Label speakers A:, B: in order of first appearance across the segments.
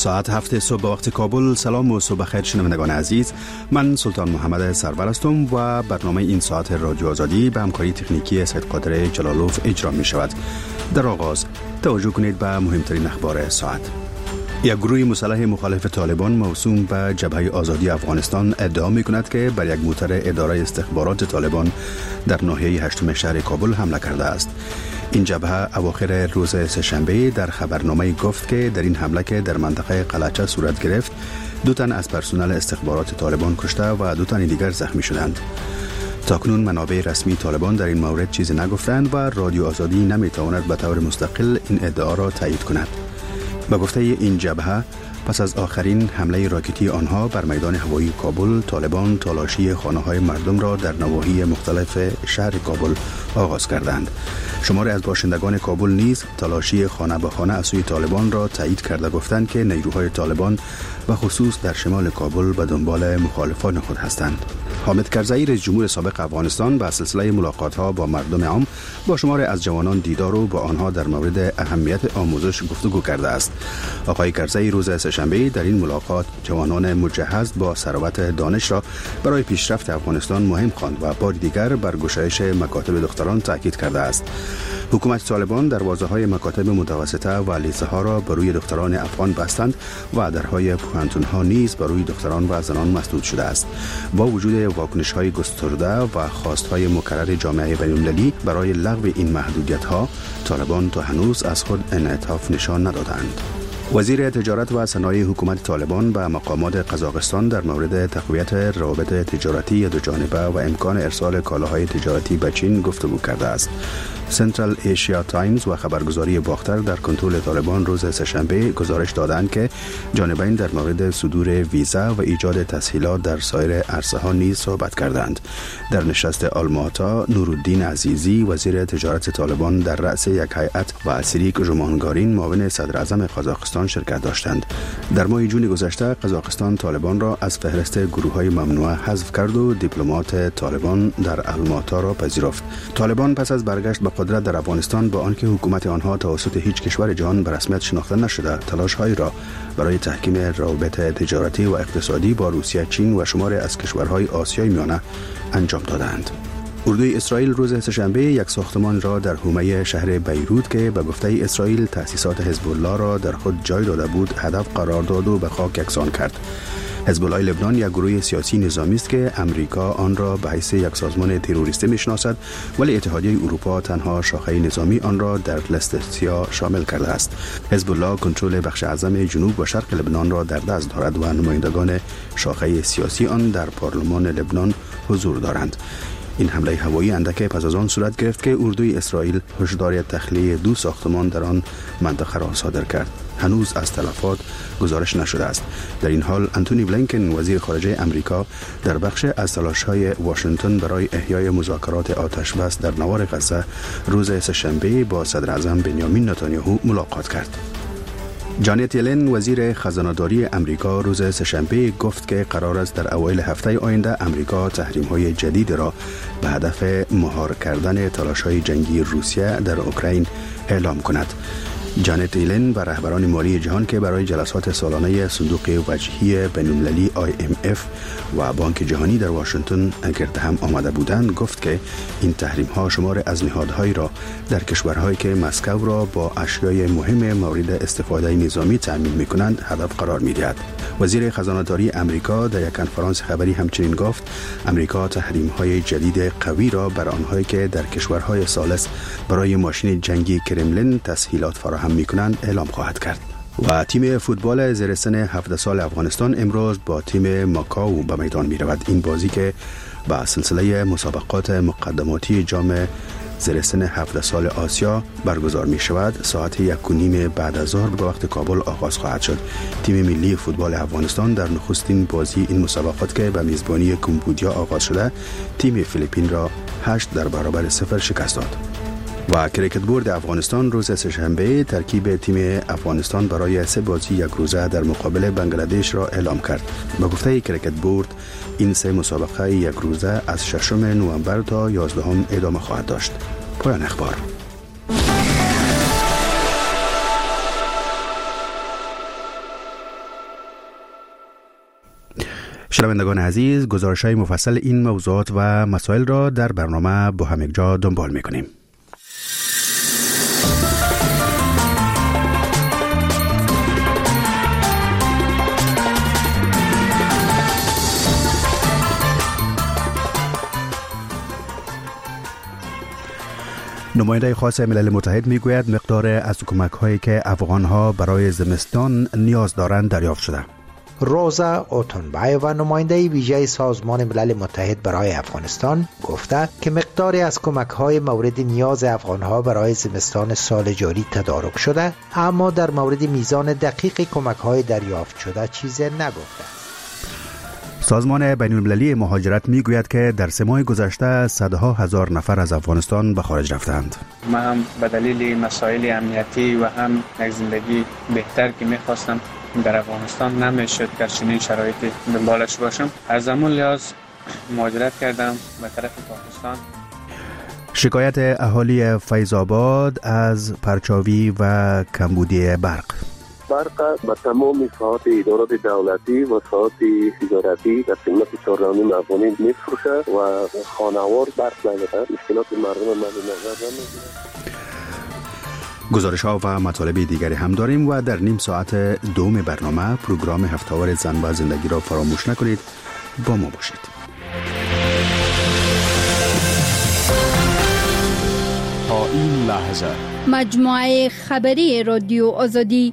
A: ساعت 7 صبح به وقت کابل. سلام و صبح خیر شنوندگان عزیز. من سلطان محمد سرور هستم و برنامه این ساعت رادیو آزادی به همکاری تکنیکی سید قادر جلالوف اجرا می شود. در آغاز توجه کنید به مهمترین اخبار ساعت. یک گروه مسلح مخالف طالبان موسوم به جبهه آزادی افغانستان ادعا می کند که بر یک موتر اداره استخبارات طالبان در ناحیه هشتم شهر کابل حمله کرده است. این جبهه اواخر روز سه‌شنبه در خبرنامه گفت که در این حمله که در منطقه قلعچه صورت گرفت 2 تن از پرسنل استخبارات طالبان کشته و 2 تن دیگر زخمی شدند. تاکنون منابع رسمی طالبان در این مورد چیزی نگفتند و رادیو آزادی نمیتواند به طور مستقل این ادعا را تایید کند. به گفته این جبهه پس از آخرین حمله راکتی آنها بر میدان هوایی کابل، طالبان تالاشی خانه‌های مردم را در نواحی مختلف شهر کابل آغاز کردند. شماری از باشندگان کابل نیز تالاشی خانه به خانه از سوی طالبان را تایید کرده گفتند که نیروهای طالبان و خصوص در شمال کابل به دنبال مخالفان خود هستند. حامد کرزئی رئیس جمهور سابق افغانستان به سلسله ملاقات‌ها با مردم عام با شماری از جوانان دیدار و با آنها در مورد اهمیت آموزش گفتگو کرده است. آقای کرزئی روز سه‌شنبه در این ملاقات جوانان مجهز با ثروت دانش را برای پیشرفت افغانستان مهم خواند و بار دیگر بر گشایش مکاتب دختران تاکید کرده است. حکومت طالبان دروازه‌های مکاتب متوسطه و لیسه‌ها را بر روی دختران افغان بستند و درهای پوهنتون‌ها نیز بر روی دختران و زنان مسدود شده است. با وجود واکنش‌های گسترده و خواست‌های مکرر جامعه بین‌المللی برای لغو این محدودیت‌ها، طالبان تا هنوز از خود انعطاف نشان ندادند. وزیر تجارت و صنایع حکومت طالبان به مقامات قزاقستان در مورد تقویت روابط تجارتی دوجانبه و امکان ارسال کالاهای تجارتی به چین گفتگو کرده است. سنترال ایشیا تایمز و خبرگزاری باختر در کنترل طالبان روز سه‌شنبه گزارش دادند که جانبین در مورد صدور ویزا و ایجاد تسهیلات در سایر عرصه‌ها نیز صحبت کردند. در نشست آلماتا، نورالدین عزیزی وزیر تجارت طالبان در رأس یک هیئت و سیریک ژومانگارین معاون صدر اعظم قزاقستان شرکت داشتند. در ماه جون گذشته قزاقستان طالبان را از فهرست گروه‌های ممنوعه حذف کرد و دیپلمات طالبان در آلماتا را پذیرفت. طالبان پس از برگشت به قدرت در افغانستان با آنکه حکومت آنها توسط هیچ کشور جهان به رسمیت شناخته نشده، تلاش‌هایی را برای تحکیم روابط تجارتی و اقتصادی با روسیه، چین و شماری از کشورهای آسیای میانه انجام دادند. اردوی اسرائیل روز سه‌شنبه یک ساختمان را در حومه شهر بیروت که به گفته اسرائیل تأسیسات حزب الله را در خود جای داده بود هدف قرار داد و به خاک یکسان کرد. حزب الله لبنان یک گروه سیاسی نظامی است که امریکا آن را به حیث یک سازمان تروریستی میشناسد، ولی اتحادیه اروپا تنها شاخه نظامی آن را در لیست سیاه شامل کرده است. حزب الله کنترل بخش اعظم جنوب و شرق لبنان را در دست دارد و نمایندگان شاخه سیاسی آن در پارلمان لبنان حضور دارند. این حمله هوایی اندک پس از آن صورت گرفت که اردوی اسرائیل هشدار تخلیه 2 ساختمان در آن منطقه را صادر کرد. هنوز از تلفات گزارش نشده است. در این حال انتونی بلینکن وزیر خارجه امریکا در بخش از تلاش‌های واشنگتن برای احیای مذاکرات آتش بس در نوار غزه روز سه‌شنبه با صدر اعظم بنیامین نتانیاهو ملاقات کرد. جانت یلن وزیر خزانه‌داری امریکا روز سه‌شنبه گفت که قرار است در اوایل هفته آینده امریکا تحریم‌های جدید را به هدف مهار کردن تلاش‌های جنگی روسیه در اوکراین اعلام کند. جانت یلن و رهبران مالی جهان که برای جلسات سالانه صندوق وجهی بین‌المللی IMF و بانک جهانی در واشنگتن گرد هم آمده بودند گفت که این تحریم‌ها شمار از نهادهایی را در کشورهایی که مسکو را با اشیای مهم مورد استفاده نظامی تأمین می‌کنند هدف قرار می‌دهد. وزیر خزانه‌داری امریکا در یک کنفرانس خبری همچنین گفت امریکا تحریم‌های جدید قوی را بر آنهایی که در کشورهای ثالث برای ماشین جنگی کرملین تسهیلات فراهم می‌کنند اعلام خواهد کرد. و تیم فوتبال زیر سن 17 سال افغانستان امروز با تیم ماکاو به میدان می‌رود. این بازی که با سلسله مسابقات مقدماتی جام زیر سن 17 سال آسیا برگزار می شود ساعت 1:30 بعد از ظهر به وقت کابل آغاز خواهد شد. تیم ملی فوتبال افغانستان در نخستین بازی این مسابقات که به میزبانی کمبودیا آغاز شده تیم فیلیپین را 8-0 شکست داد. و کریکت بورد افغانستان روز سه‌شنبه ترکیب تیم افغانستان برای 3 بازی یک روزه در مقابل بنگلادش را اعلام کرد. با گفته کریکت بورد این 3 مسابقه یک روزه از 6 نوامبر تا 11 ادامه خواهد داشت. پایان اخبار. شنوندگان عزیز، گزارش‌های مفصل این موضوعات و مسائل را در برنامه با هم یکجا دنبال می‌کنیم. نماینده خاص ملل متحد میگوید مقدار از کمک‌هایی که افغان‌ها برای زمستان نیاز دارند دریافت شده.
B: روزا اوتونبایووا نماینده ویژه سازمان ملل متحد برای افغانستان گفته که مقداری از کمک‌های مورد نیاز افغان‌ها برای زمستان سال جاری تدارک شده، اما در مورد میزان دقیق کمک‌های دریافت شده چیزی نگفته.
A: سازمان بین‌المللی مهاجرت میگوید که در 3 ماه گذشته صدها هزار نفر از افغانستان به خارج رفتند.
C: من هم به دلیل مسائل امنیتی و هم یک زندگی بهتر که می‌خواستم در افغانستان نمیشد در چنین شرایطی دنبالش باشم. از زمان لحاظ مهاجرت کردم به طرف پاکستان.
A: شکایت اهالی فیض آباد از پرچاوی و کمبودی برق
D: به تمام ساعات ادارات دولتی و ساعات تجارتی در قیمت 4.5 افغانی میفروشه و خانوار برق نداره. مشکلات مردم مد نظر نمیگیره.
A: گزارش‌ها و مطالب دیگری هم داریم و در نیم ساعت دوم برنامه پروگرام هفته‌وار زن و زندگی را فراموش نکنید. با ما باشید.
E: تا این لحظه
F: مجموعه خبری رادیو آزادی.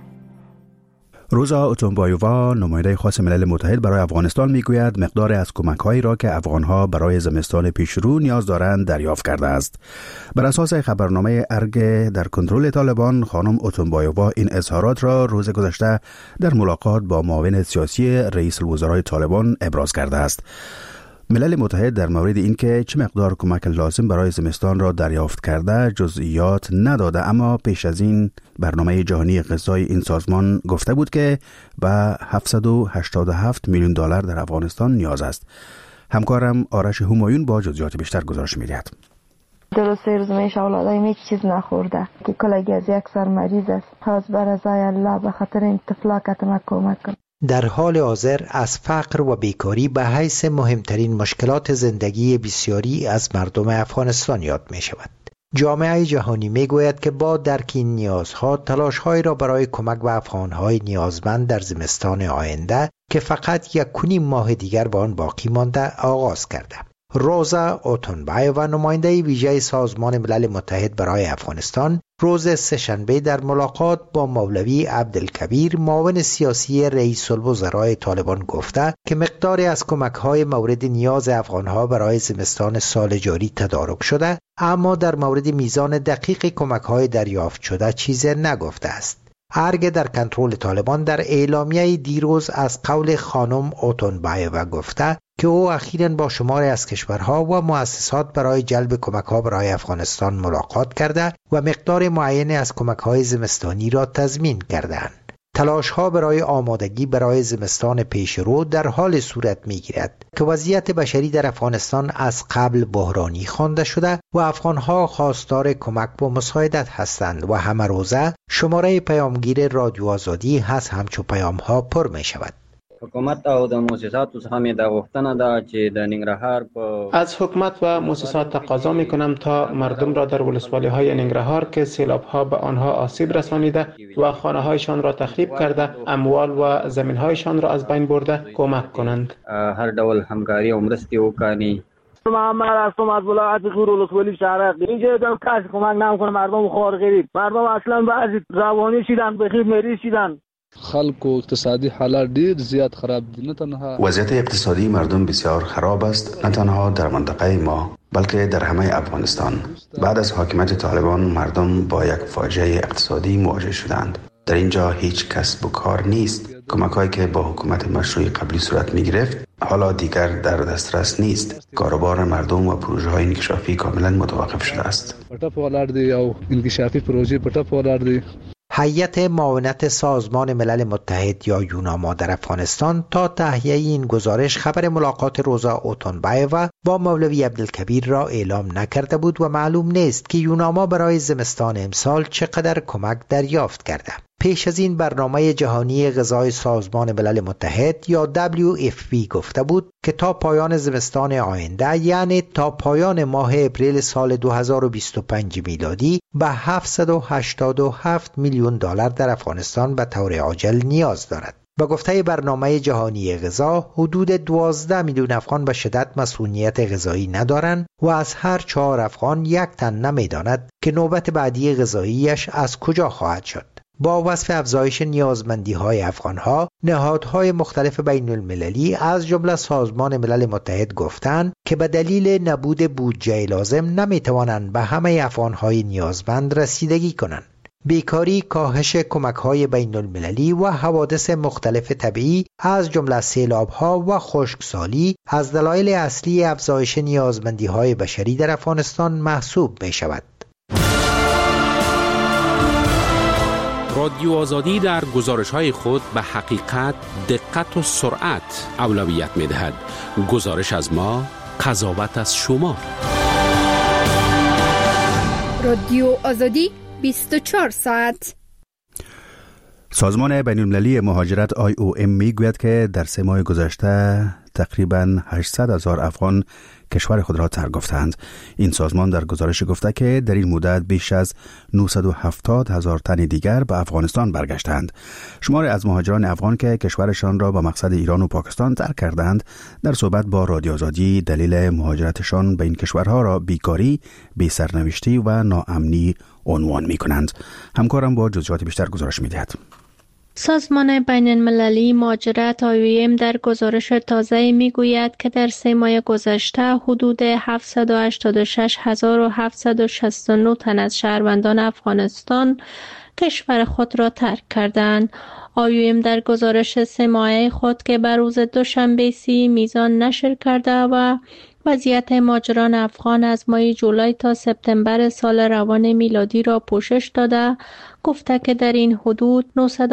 A: روزا اوتونبایووا نماینده خاص ملل متحد برای افغانستان میگوید مقدار از کمک‌هایی را که افغان‌ها برای زمستان پیشرو نیاز دارند دریافت کرده است. بر اساس خبرنامه ارگ در کنترل طالبان، خانم اوتونبایووا این اظهارات را روز گذشته در ملاقات با معاون سیاسی رئیس الوزرای طالبان ابراز کرده است. ملل متحد در مورد اینکه چه مقدار کمک لازم برای زمستان را دریافت کرده جزئیات نداده، اما پیش از این برنامه جهانی غذای این سازمان گفته بود که به 787 میلیون دلار در افغانستان نیاز است. همکارم آرش همایون با جزئیات بیشتر گزارش می‌دهد.
G: درست 3 روز میشه اولادای یک چیز نخورده که کلگی از یک سر مریض است. تاز بر ازای الله به خاطر این طفلا کمک کن.
B: در حال حاضر از فقر و بیکاری به حیث مهمترین مشکلات زندگی بسیاری از مردم افغانستان یاد می شود. جامعه جهانی می گوید که با درک این نیازها تلاش‌هایی را برای کمک به افغان‌های نیازمند در زمستان آینده که فقط 1.5 ماه دیگر به آن باقی مانده آغاز کرده. روزا اوتونبایووا نماینده ویژه سازمان ملل متحد برای افغانستان روز سه‌شنبه در ملاقات با مولوی عبدالکبیر معاون سیاسی رئیس الوزرای طالبان گفته که مقداری از کمک‌های مورد نیاز افغان‌ها برای زمستان سال جاری تدارک شده، اما در مورد میزان دقیق کمک‌های دریافت شده چیزی نگفته است. ارگ در کنترل طالبان در اعلامیه دیروز از قول خانم اوتونبایووا گفته که او اخیراً با شماری از کشورها و مؤسسات برای جلب کمک‌ها برای افغانستان ملاقات کرده و مقدار معینی از کمک‌های زمستانی را تضمین کردند. تلاش‌ها برای آمادگی برای زمستان پیشرو در حال صورت می‌گیرد که وضعیت بشری در افغانستان از قبل بحرانی خوانده شده و افغان‌ها خواستار کمک و مساعدت هستند و همه روزه شماره پیامگیر رادیو آزادی هست همچو پیام‌ها پر می‌شود.
H: حکومت او د مؤسساتو څخه مې دا غوښتنه ده چې د ننګرهار په
I: از حکومت و مؤسسات تقاضا می‌کنم تا مردم را در ولسوالی‌های ننگرهار که سیلاب‌ها به آنها آسیب رسانیده و خانه‌هایشان را تخریب کرده، اموال و زمین‌هایشان را از بین برده کمک کنند.
H: هر ډول همکاري او مرستې وکړي.
J: محمد هستم از ولایت غور ولسوالی شهرک. اینجا دم کسی کمک نمی‌کنه، مردم خوار غریب، مردم اصلا بعضی روانی شدن، بخیر مریض شدن.
K: خلق و اقتصادی حالات ډیر زیات خراب دي. نه تنها
A: وضعیت اقتصادی مردم بسیار خراب است، نه تنها در منطقه ما بلکه در همه افغانستان. بعد از حاکمیت طالبان مردم با یک فاجعه اقتصادی مواجه شدند. در اینجا هیچ کسب و کار نیست. کمک‌هایی که با حکومت مشروع قبلی صورت می‌گرفت حالا دیگر در دسترس نیست. کاروبار مردم و پروژه‌های انکشافی کاملا متوقف شده است.
K: پټپ ولاړ دي او انکشافي پروژې پټپ ولاړ دي.
B: هیئت معاونت سازمان ملل متحد یا یوناما در افغانستان تا تهیه این گزارش خبر ملاقات روزا اوتونبایووا با مولوی عبدالکبیر را اعلام نکرده بود و معلوم نیست که یوناما برای زمستان امسال چقدر کمک دریافت کرده. پیش از این برنامه جهانی غذای سازمان ملل متحد یا WFP گفته بود که تا پایان زمستان آینده، یعنی تا پایان ماه اپریل سال 2025 میلادی، به 787 میلیون دلار در افغانستان به طور عاجل نیاز دارد. با گفته برنامه جهانی غذا، حدود 12 میلیون افغان به شدت مسئولیت غذایی ندارند و از هر 4 افغان 1 تن نمیداند که نوبت بعدی غذاییش از کجا خواهد شد. با وصف افزایش نیازمندی‌های افغان‌ها، نهادهای مختلف بین المللی از جمله سازمان ملل متحد گفتند که به دلیل نبود بودجه لازم نمی‌توانند به همه افغان‌های نیازمند رسیدگی کنند. بیکاری، کاهش کمک‌های بین المللی و حوادث مختلف طبیعی از جمله سیلاب‌ها و خشکسالی از دلایل اصلی افزایش نیازمندی‌های بشری در افغانستان محسوب می‌شود.
L: رادیو آزادی در گزارش‌های خود به حقیقت، دقت و سرعت اولویت می‌دهد. گزارش از ما، قضاوت از شما.
F: رادیو آزادی 24 ساعت.
A: سازمان بین‌المللی مهاجرت IOM میگوید که در 3 ماه گذشته تقریباً 800,000 افغان کشور خود را ترک گفتند. این سازمان در گزارش گفته که در این مدت بیش از 970,000 تن دیگر به افغانستان برگشتند. شماری از مهاجران افغان که کشورشان را به مقصد ایران و پاکستان ترک کردند، در صحبت با رادیو آزادی دلیل مهاجرتشان به این کشورها را بیکاری، بی‌سرنوشتی و ناامنی عنوان می‌کنند. همکارم با جزئیات بیشتر گزارش می‌دهد.
M: سازمان بین المللی مهاجرت IOM در گزارش تازه میگوید که در 3 ماه گذشته حدود 786,769 تن از شهروندان افغانستان کشور خود را ترک کردند. IOM در گزارش 3 ماهه خود که بر روز دوشنبه 30 میزان نشر کرده و وضعیت مهاجران افغان از ماه جولای تا سپتامبر سال روان میلادی را پوشش داده، گفته که در این حدود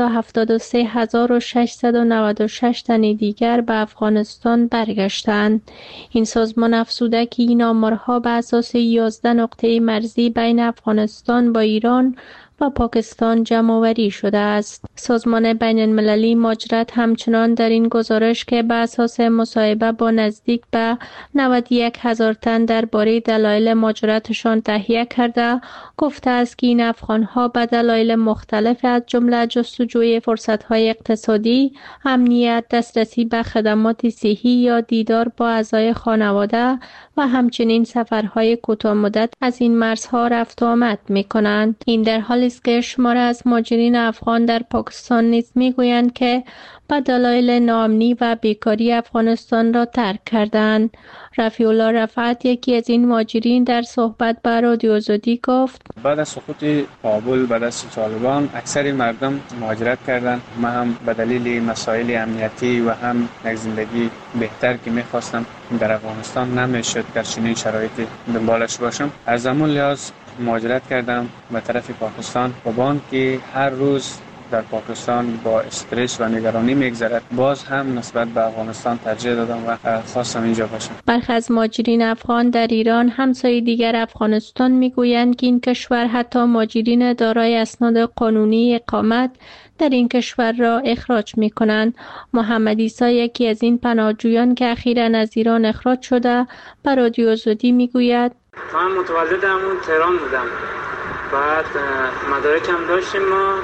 M: 973,696 تن دیگر به افغانستان برگشتند. این سازمان افزوده که این آمارها به اساس 11 نقطه مرزی بین افغانستان با ایران و پاکستان جمع‌آوری شده است. سازمان بین المللی مهاجرت همچنان در این گزارش که به اساس مصاحبه با نزدیک به 91,000 تن درباره دلایل مهاجرتشان تهیه کرده، گفته است که این افغان‌ها به دلایل مختلف از جمله جستجوی فرصت‌های اقتصادی، امنیت، دسترسی به خدمات صحی یا دیدار با اعضای خانواده و همچنین سفرهای کوتاه‌مدت از این مرزها رفت و آمد می‌کنند. این در حالی است که شمار از مهاجرین افغان در پاکستان نیز می‌گویند که به دلایل ناامنی و بیکاری افغانستان را ترک کردند. رفیع الله رفعت، یکی از این مهاجرین، در صحبت با رادیو آزادی گفت:
C: بعد از سقوط کابل، بعد از طالبان، اکثر مردم مهاجرت کردند. من هم به دلیل مسائل امنیتی و هم یک زندگی بهتر که می‌خواستم در افغانستان نمی‌شد که چنین شرایطی دنبالش باشم. از همون لحاظ مهاجرت کردم به طرف پاکستان و با آنکه هر روز در پاکستان با استرس و نگرانی میگذرد، باز هم نسبت به افغانستان ترجیح دادم و خواستم اینجا باشم.
M: برخی از مهاجرین افغان در ایران، همسایه دیگر افغانستان، میگویند که این کشور حتی مهاجرین دارای اسناد قانونی اقامت در این کشور را اخراج می‌کنند. محمد عیسی، یکی از این پناهجویان که اخیراً از ایران اخراج شده، به رادیو آزادی میگوید:
N: من متولد همون تهران بودم. بعد مدارکم داشتیم،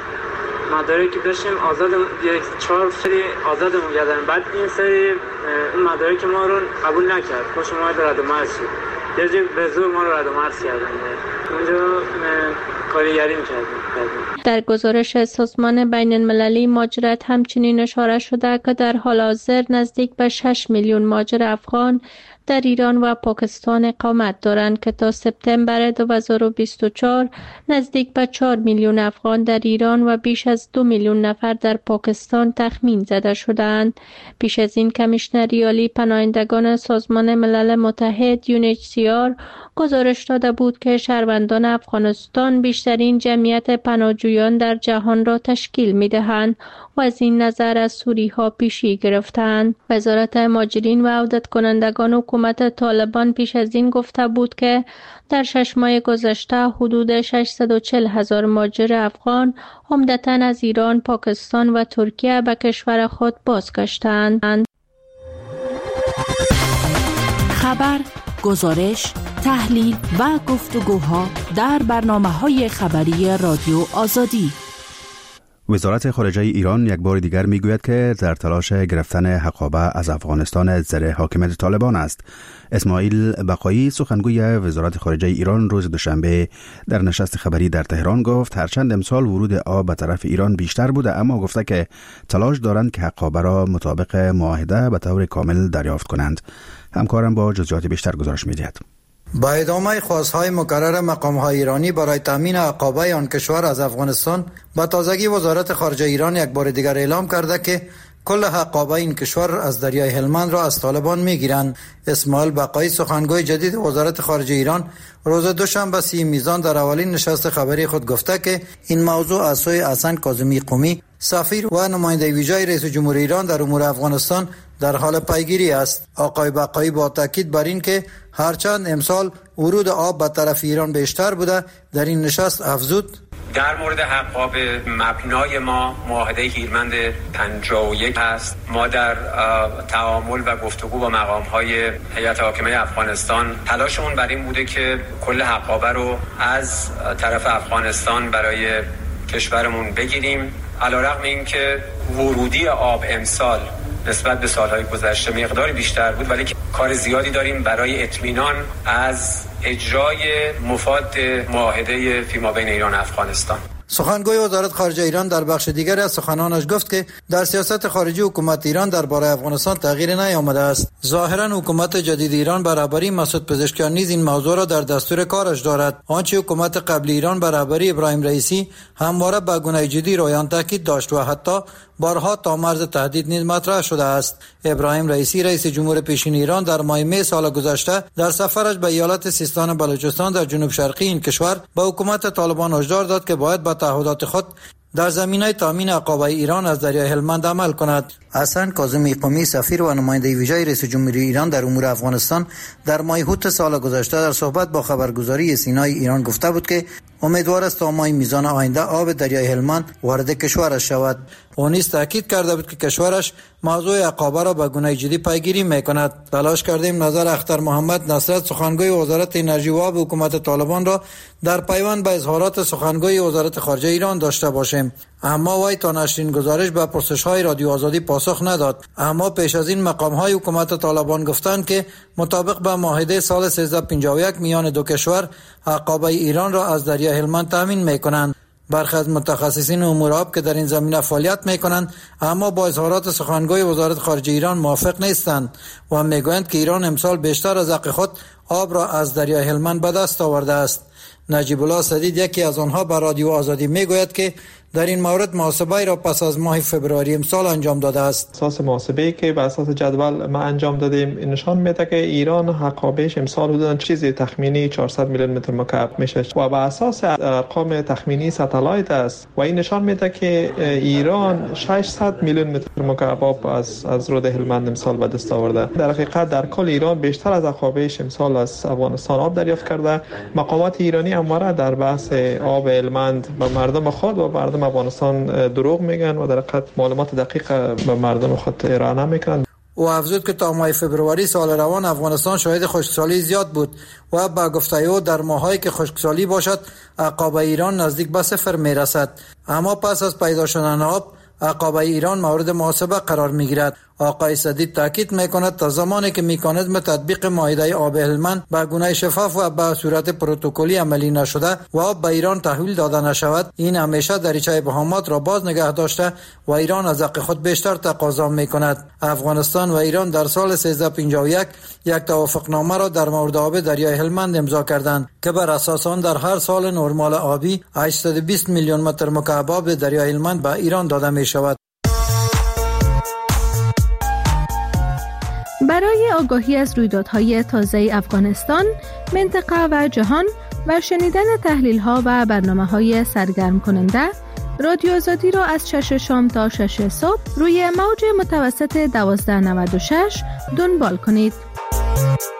N: مدارکی داشتیم آزاد، 4 سری آزادمون کردن. بعد این سری این مدارک ما رو قبول نکرد، خوش ما رو رد و مرز شد. یه به زور ما رو رد و مرز کردن. اونجا کارگری می‌کردیم.
M: در گزارش سازمان بین المللی مهاجرت همچنین اشاره شده که در حال حاضر نزدیک به 6 میلیون مهاجر افغان در ایران و پاکستان اقامت دارند که تا سپتامبر 2024 نزدیک به 4 میلیون افغان در ایران و بیش از 2 میلیون نفر در پاکستان تخمین زده شدند. پیش از این کمیشنر عالی پناهندگان سازمان ملل متحد UNHCR گزارش داده بود که شهروندان افغانستان بیشترین جمعیت پناهجویان در جهان را تشکیل می‌دهند و از این نظر از سوری‌ها پیشی گرفتند. وزارت مهاجرین و عودت کنندگان حکومت حکومت طالبان پیش از این گفته بود که در 6 ماه گذشته حدود 640,000 مهاجر افغان عمدتاً از ایران، پاکستان و ترکیه به کشور خود بازگشتند.
O: خبر، گزارش، تحلیل و گفتگوها در برنامه‌های خبری رادیو آزادی.
A: وزارت خارجه ایران یک بار دیگر میگوید که در تلاش گرفتن حقابه از افغانستان زیر حاکمیت طالبان است. اسماعیل بقایی سخنگوی وزارت خارجه ایران روز دوشنبه در نشست خبری در تهران گفت هرچند امسال ورود آب به طرف ایران بیشتر بوده، اما گفته که تلاش دارند که حقابه را مطابق معاهده به طور کامل دریافت کنند. همکارم با جزئیات بیشتر گزارش می‌دهد.
P: با ادامه خواست‌های مکرر مقام‌های ایرانی برای تامین حقابه آن کشور از افغانستان، با تازگی وزارت خارجه ایران یک بار دیگر اعلام کرده که کل حقابه این کشور از دریای هلمند را از طالبان می‌گیرند. اسماعیل بقایی سخنگوی جدید وزارت خارجه ایران روز دوشنبه 30 میزان در اولین نشست خبری خود گفته که این موضوع از سوی حسن کاظمی قمی، سفیر و نماینده ویژه رئیس جمهور ایران در امور افغانستان در حال پیگیری است. آقای بقایی با تاکید بر این که هرچند امسال ورود آب به طرف ایران بیشتر بوده، در این نشست افزود
Q: در مورد حقاب مبنای ما معاهده هیرمند 51 است. ما در تعامل و گفتگو با مقام‌های هیئت حاکمه افغانستان تلاشمون بر این بوده که کل حقابه رو از طرف افغانستان برای کشورمون بگیریم. علیرغم این که ورودی آب امسال نسبت به سالهای گذشته مقداری بیشتر بود، ولی کار زیادی داریم برای اطمینان از اجرای مفاد معاهده فیمابین ایران و افغانستان.
P: سخنگوی وزارت خارجه ایران در بخش دیگری از سخنانش گفت که در سیاست خارجی حکومت ایران درباره افغانستان تغییری نیامده است. ظاهرا حکومت جدید ایران برابری مسعود پزشکیان نیز این موضوع را در دستور کارش دارد. آنچه حکومت قبلی ایران برابری ابراهیم رئیسی همواره به گونه جدی رویان تاکید داشت و حتی بارها تا مرز تهدید نیز مطرح شده است. ابراهیم رئیسی رئیس جمهور پیشین ایران در ماه می سال گذشته در سفرش به ایالت سیستان بلوچستان در جنوب شرقی این کشور به حکومت طالبان هشدار داد که باید به تعهدات خود در زمینه تامین حقابه ایران از دریای هلمند عمل کند. حسن کاظمی قمی، سفیر و نماینده ویژه رئیس جمهوری ایران در امور افغانستان در ماه اوت سال گذشته در صحبت با خبرگزاری سینای ایران گفته بود که امیدوار است تا ماه میزان آینده آب دریای هلمند وارد کشورش شود. او نیز تاکید کرده بود که کشورش موضوع حقابه را به گونه جدی پیگیری میکند. تلاش کردیم نظر اختر محمد نصرت سخنگوی وزارت انرژی و آب حکومت طالبان را در پیوند به اظهارات سخنگوی وزارت خارجه ایران داشته باشیم، اما وی تا نشرین گزارش به پرسش‌های رادیو آزادی پاسخ نداد. اما پیش از این مقام‌های حکومت طالبان گفتند که مطابق با معاهده سال 1351 میان دو کشور حقابه ایران را از دریای هلمند تامین می‌کنند. برخی از متخصصین امور آب که در این زمینه فعالیت می‌کنند اما با اظهارات سخنگوی وزارت خارجه ایران موافق نیستند و می‌گویند که ایران امسال بیشتر از حق خود آب را از دریای هلمند به دست آورده است. نجیب الله سدید یکی از آنها به رادیو آزادی میگوید که در این مورد محاسبه را پس از ماه فوریه امسال انجام داده است.
I: اساس محاسبه‌ای که بر اساس جدول ما انجام دادیم نشان میده که ایران حقابهش امسال حدود چیزی تخمینی 400 میلیون متر مکعب میشه و بر اساس ارقام تخمینی ساتلایت است و این نشان میده که ایران 600 میلیون متر مکعب آب از رود هلمند امسال به دست آورده. در حقیقت در کل ایران بیشتر از حقابهش امسال از افغانستان آب دریافت کرده. مقامات ایرانی همواره در بحث آب هلمند به مردم خود و مردم افغانستان دروغ میگن و در حقیقت معلومات دقیق به مردم خود ارائه نمیکنن.
P: او افزود که تا ماه فوریه سال روان افغانستان شاهد خشکسالی زیاد بود و با گفته او در ماهایی که خشکسالی باشد حقابه ایران نزدیک به صفر میرسد، اما پس از پیدا شدن آب حقابه ایران مورد محاسبه قرار میگیرد. آقای سدید تاکید میکند تا زمانی که مکانیزم تطبیق معاهده آب هلمند به گونه شفاف و به صورت پروتکلی عملی نشده و آب به ایران تحویل داده نشود، این همیشه دریچه ابهامات را باز نگه داشته و ایران از حق خود بیشتر تقاضا میکند. افغانستان و ایران در سال 1351 یک توافقنامه را در مورد آب دریای هلمند امضا کردند که بر اساس آن در هر سال نرمال آبی 820 میلیون متر مکعب آب دریای هلمند به ایران داده می شود.
F: برای آگاهی از رویدادهای تازه افغانستان، منطقه و جهان و شنیدن تحلیل‌ها و برنامه‌های سرگرم کننده، رادیو آزادی را از 6 شام تا 6 صبح روی موج متوسط 1296 دنبال کنید.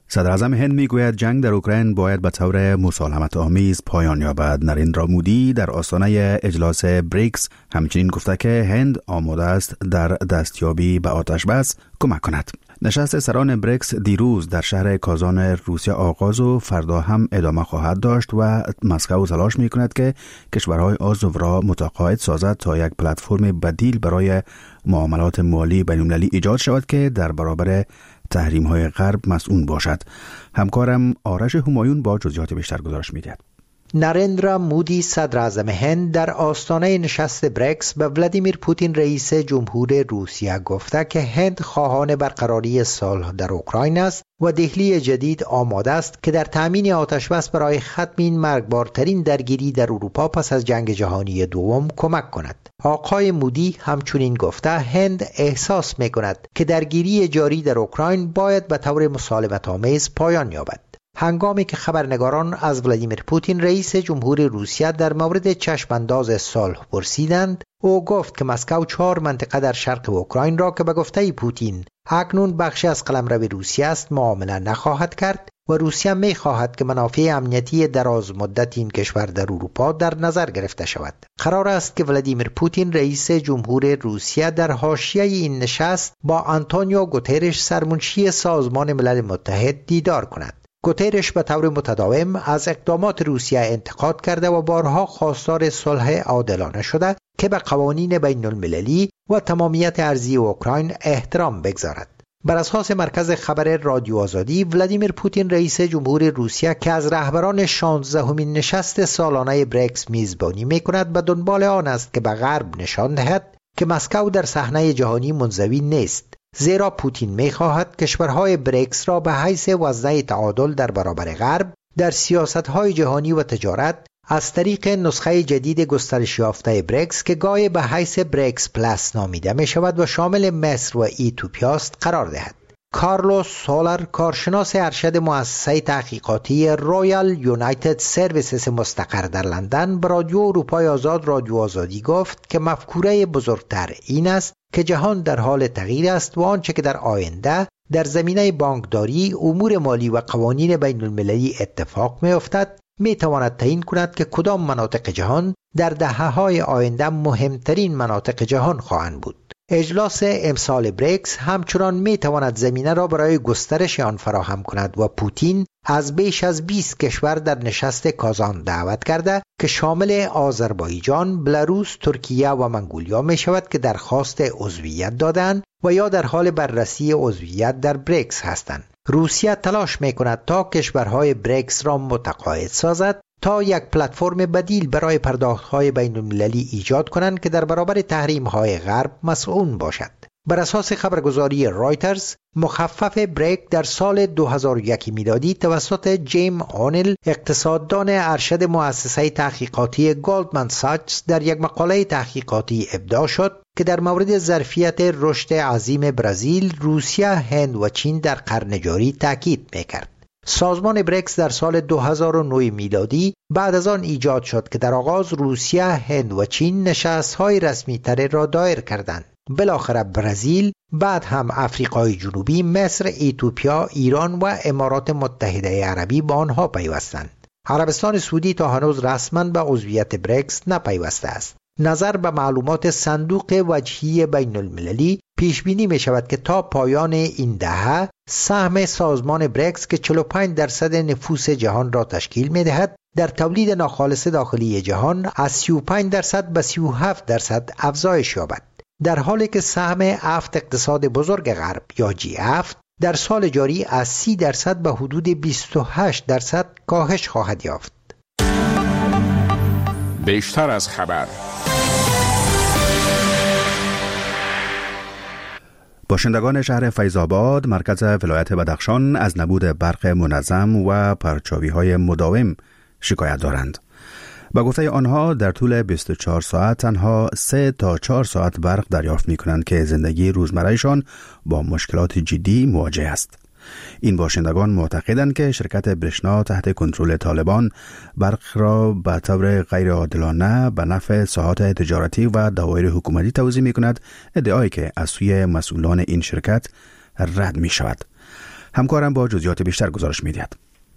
A: صدر اعظم هند میگوید جنگ در اوکراین باید به طور مسالمت آمیز پایان یابد. نریندرا مودی در آستانه اجلاس بریکس همچنین گفته که هند آماده است در دستیابی به آتش بس کمک کند. نشست سران بریکس دیروز در شهر کازان روسیه آغاز و فردا هم ادامه خواهد داشت و مسکو تلاش می‌کند که کشورهای عضو را متقاعد سازد تا یک پلتفرم بدیل برای معاملات مالی بین‌المللی ایجاد شود که در برابر تحریم‌های غرب مسئول باشد. همکارم آرش همایون با جزئیات بیشتر گزارش می‌دهد.
B: نریندرا مودی صدر اعظم هند در آستانه نشست بریکس به ولادیمیر پوتین رئیس جمهور روسیه گفته که هند خواهان برقراری صلح در اوکراین است و دهلی جدید آماده است که در تامین آتش بس برای ختم این مرگبارترین درگیری در اروپا پس از جنگ جهانی دوم کمک کند. آقای مودی همچنین گفته هند احساس می‌کند که درگیری جاری در اوکراین باید به طور مسالمت‌آمیز پایان یابد. هنگامی که خبرنگاران از ولادیمیر پوتین رئیس جمهور روسیه در مورد چشمانداز صلح پرسیدند، او گفت که مسکو 4 منطقه در شرق اوکراین را که به گفته پوتین اکنون بخشی از قلمرو روسیه است معامله نخواهد کرد و روسیه می خواهد که منافع امنیتی دراز مدت این کشور در اروپا در نظر گرفته شود. قرار است که ولادیمیر پوتین رئیس جمهور روسیه در حاشیه این نشست با آنتونیو گوترش سرمنشی سازمان ملل متحد دیدار کند. گوترش به طور متداوم از اقدامات روسیه انتقاد کرده و بارها خواستار صلح عادلانه شده که به قوانین بین المللی و تمامیت ارضی اوکراین احترام بگذارد. بر اساس مرکز خبر رادیو آزادی، ولادیمیر پوتین رئیس جمهور روسیه که از رهبران 16مین نشست سالانه بریکس میزبانی می‌کند به دنبال آن است که به غرب نشان دهد که مسکو در صحنه جهانی منزوی نیست، زیرا پوتین می‌خواهد کشورهای بریکس را به حیث وزنه تعادل در برابر غرب در سیاست‌های جهانی و تجارت از طریق نسخه جدید گسترش یافته بریکس که گاهی به حیث بریکس پلاس نامیده می شود و شامل مصر و ایتوپیا است قرار دهد. کارلوس سولر، کارشناس ارشد مؤسسه تحقیقاتی رویال یونایتد سرویسز مستقر در لندن، به رادیو اروپای آزاد رادیو آزادی گفت که مفکوره بزرگتر این است که جهان در حال تغییر است و آنچه که در آینده در زمینه بانکداری، امور مالی و قوانین بین المللی اتفاق می افتد می تواند تعیین کند که کدام مناطق جهان در دهه‌های آینده مهمترین مناطق جهان خواهند بود. اجلاس امسال بریکس همچنان می تواند زمینه را برای گسترش آن فراهم کند و پوتین از بیش از 20 کشور در نشست کازان دعوت کرده که شامل آذربایجان، بلاروس، ترکیه و منگولیا می شود که درخواست عضویت دادند و یا در حال بررسی عضویت در بریکس هستند. روسیه تلاش می کند تا کشورهای بریکس را متقاعد سازد تا یک پلتفرم بدیل برای پرداخت‌های بین‌المللی ایجاد کنند که در برابر تحریم‌های غرب مسئول باشد. بر اساس خبرگزاری رایترز، مخفف بریک در سال 2001 میلادی توسط جیم اونیل، اقتصاددان ارشد مؤسسه تحقیقاتی گلدمن ساچز، در یک مقاله تحقیقاتی ابداع شد که در مورد ظرفیت رشد عظیم برزیل، روسیه، هند و چین در قرن جاری تاکید می‌کرد. سازمان بریکس در سال 2009 میلادی بعد از آن ایجاد شد که در آغاز روسیه، هند و چین نشست‌های رسمی تر را دایر کردند. بالاخره برزیل، بعد هم آفریقای جنوبی، مصر، ایتوپیا، ایران و امارات متحده عربی با آنها پیوستند. عربستان سعودی تا هنوز رسما به عضویت بریکس نپیوسته است. نظر به معلومات صندوق وجهی بین المللی پیش بینی می شود که تا پایان این دهه سهم سازمان بریکس که 45% نفوس جهان را تشکیل می دهد در تولید ناخالص داخلی جهان از 35% به 37% افزایش یابد، در حالی که سهم 7 اقتصاد بزرگ غرب یا G7 در سال جاری از 30% به حدود 28% کاهش خواهد یافت.
E: بیشتر از خبر.
A: باشندگان شهر فیض‌آباد مرکز ولایت بدخشان از نبود برق منظم و پرچاوی‌های مداوم شکایت دارند. با گفته آنها در طول 24 ساعت تنها 3 تا 4 ساعت برق دریافت می‌کنند که زندگی روزمره‌شان با مشکلات جدی مواجه است. این باشندگان معتقدند که شرکت برشنا تحت کنترل طالبان برق را به طور غیر عادلانه به نفع ساحات تجارتی و دوایر حکومتی توزیع می‌کند، ادعایی که از سوی مسئولان این شرکت رد می‌شود. همکارم با جزئیات بیشتر گزارش می‌دهد.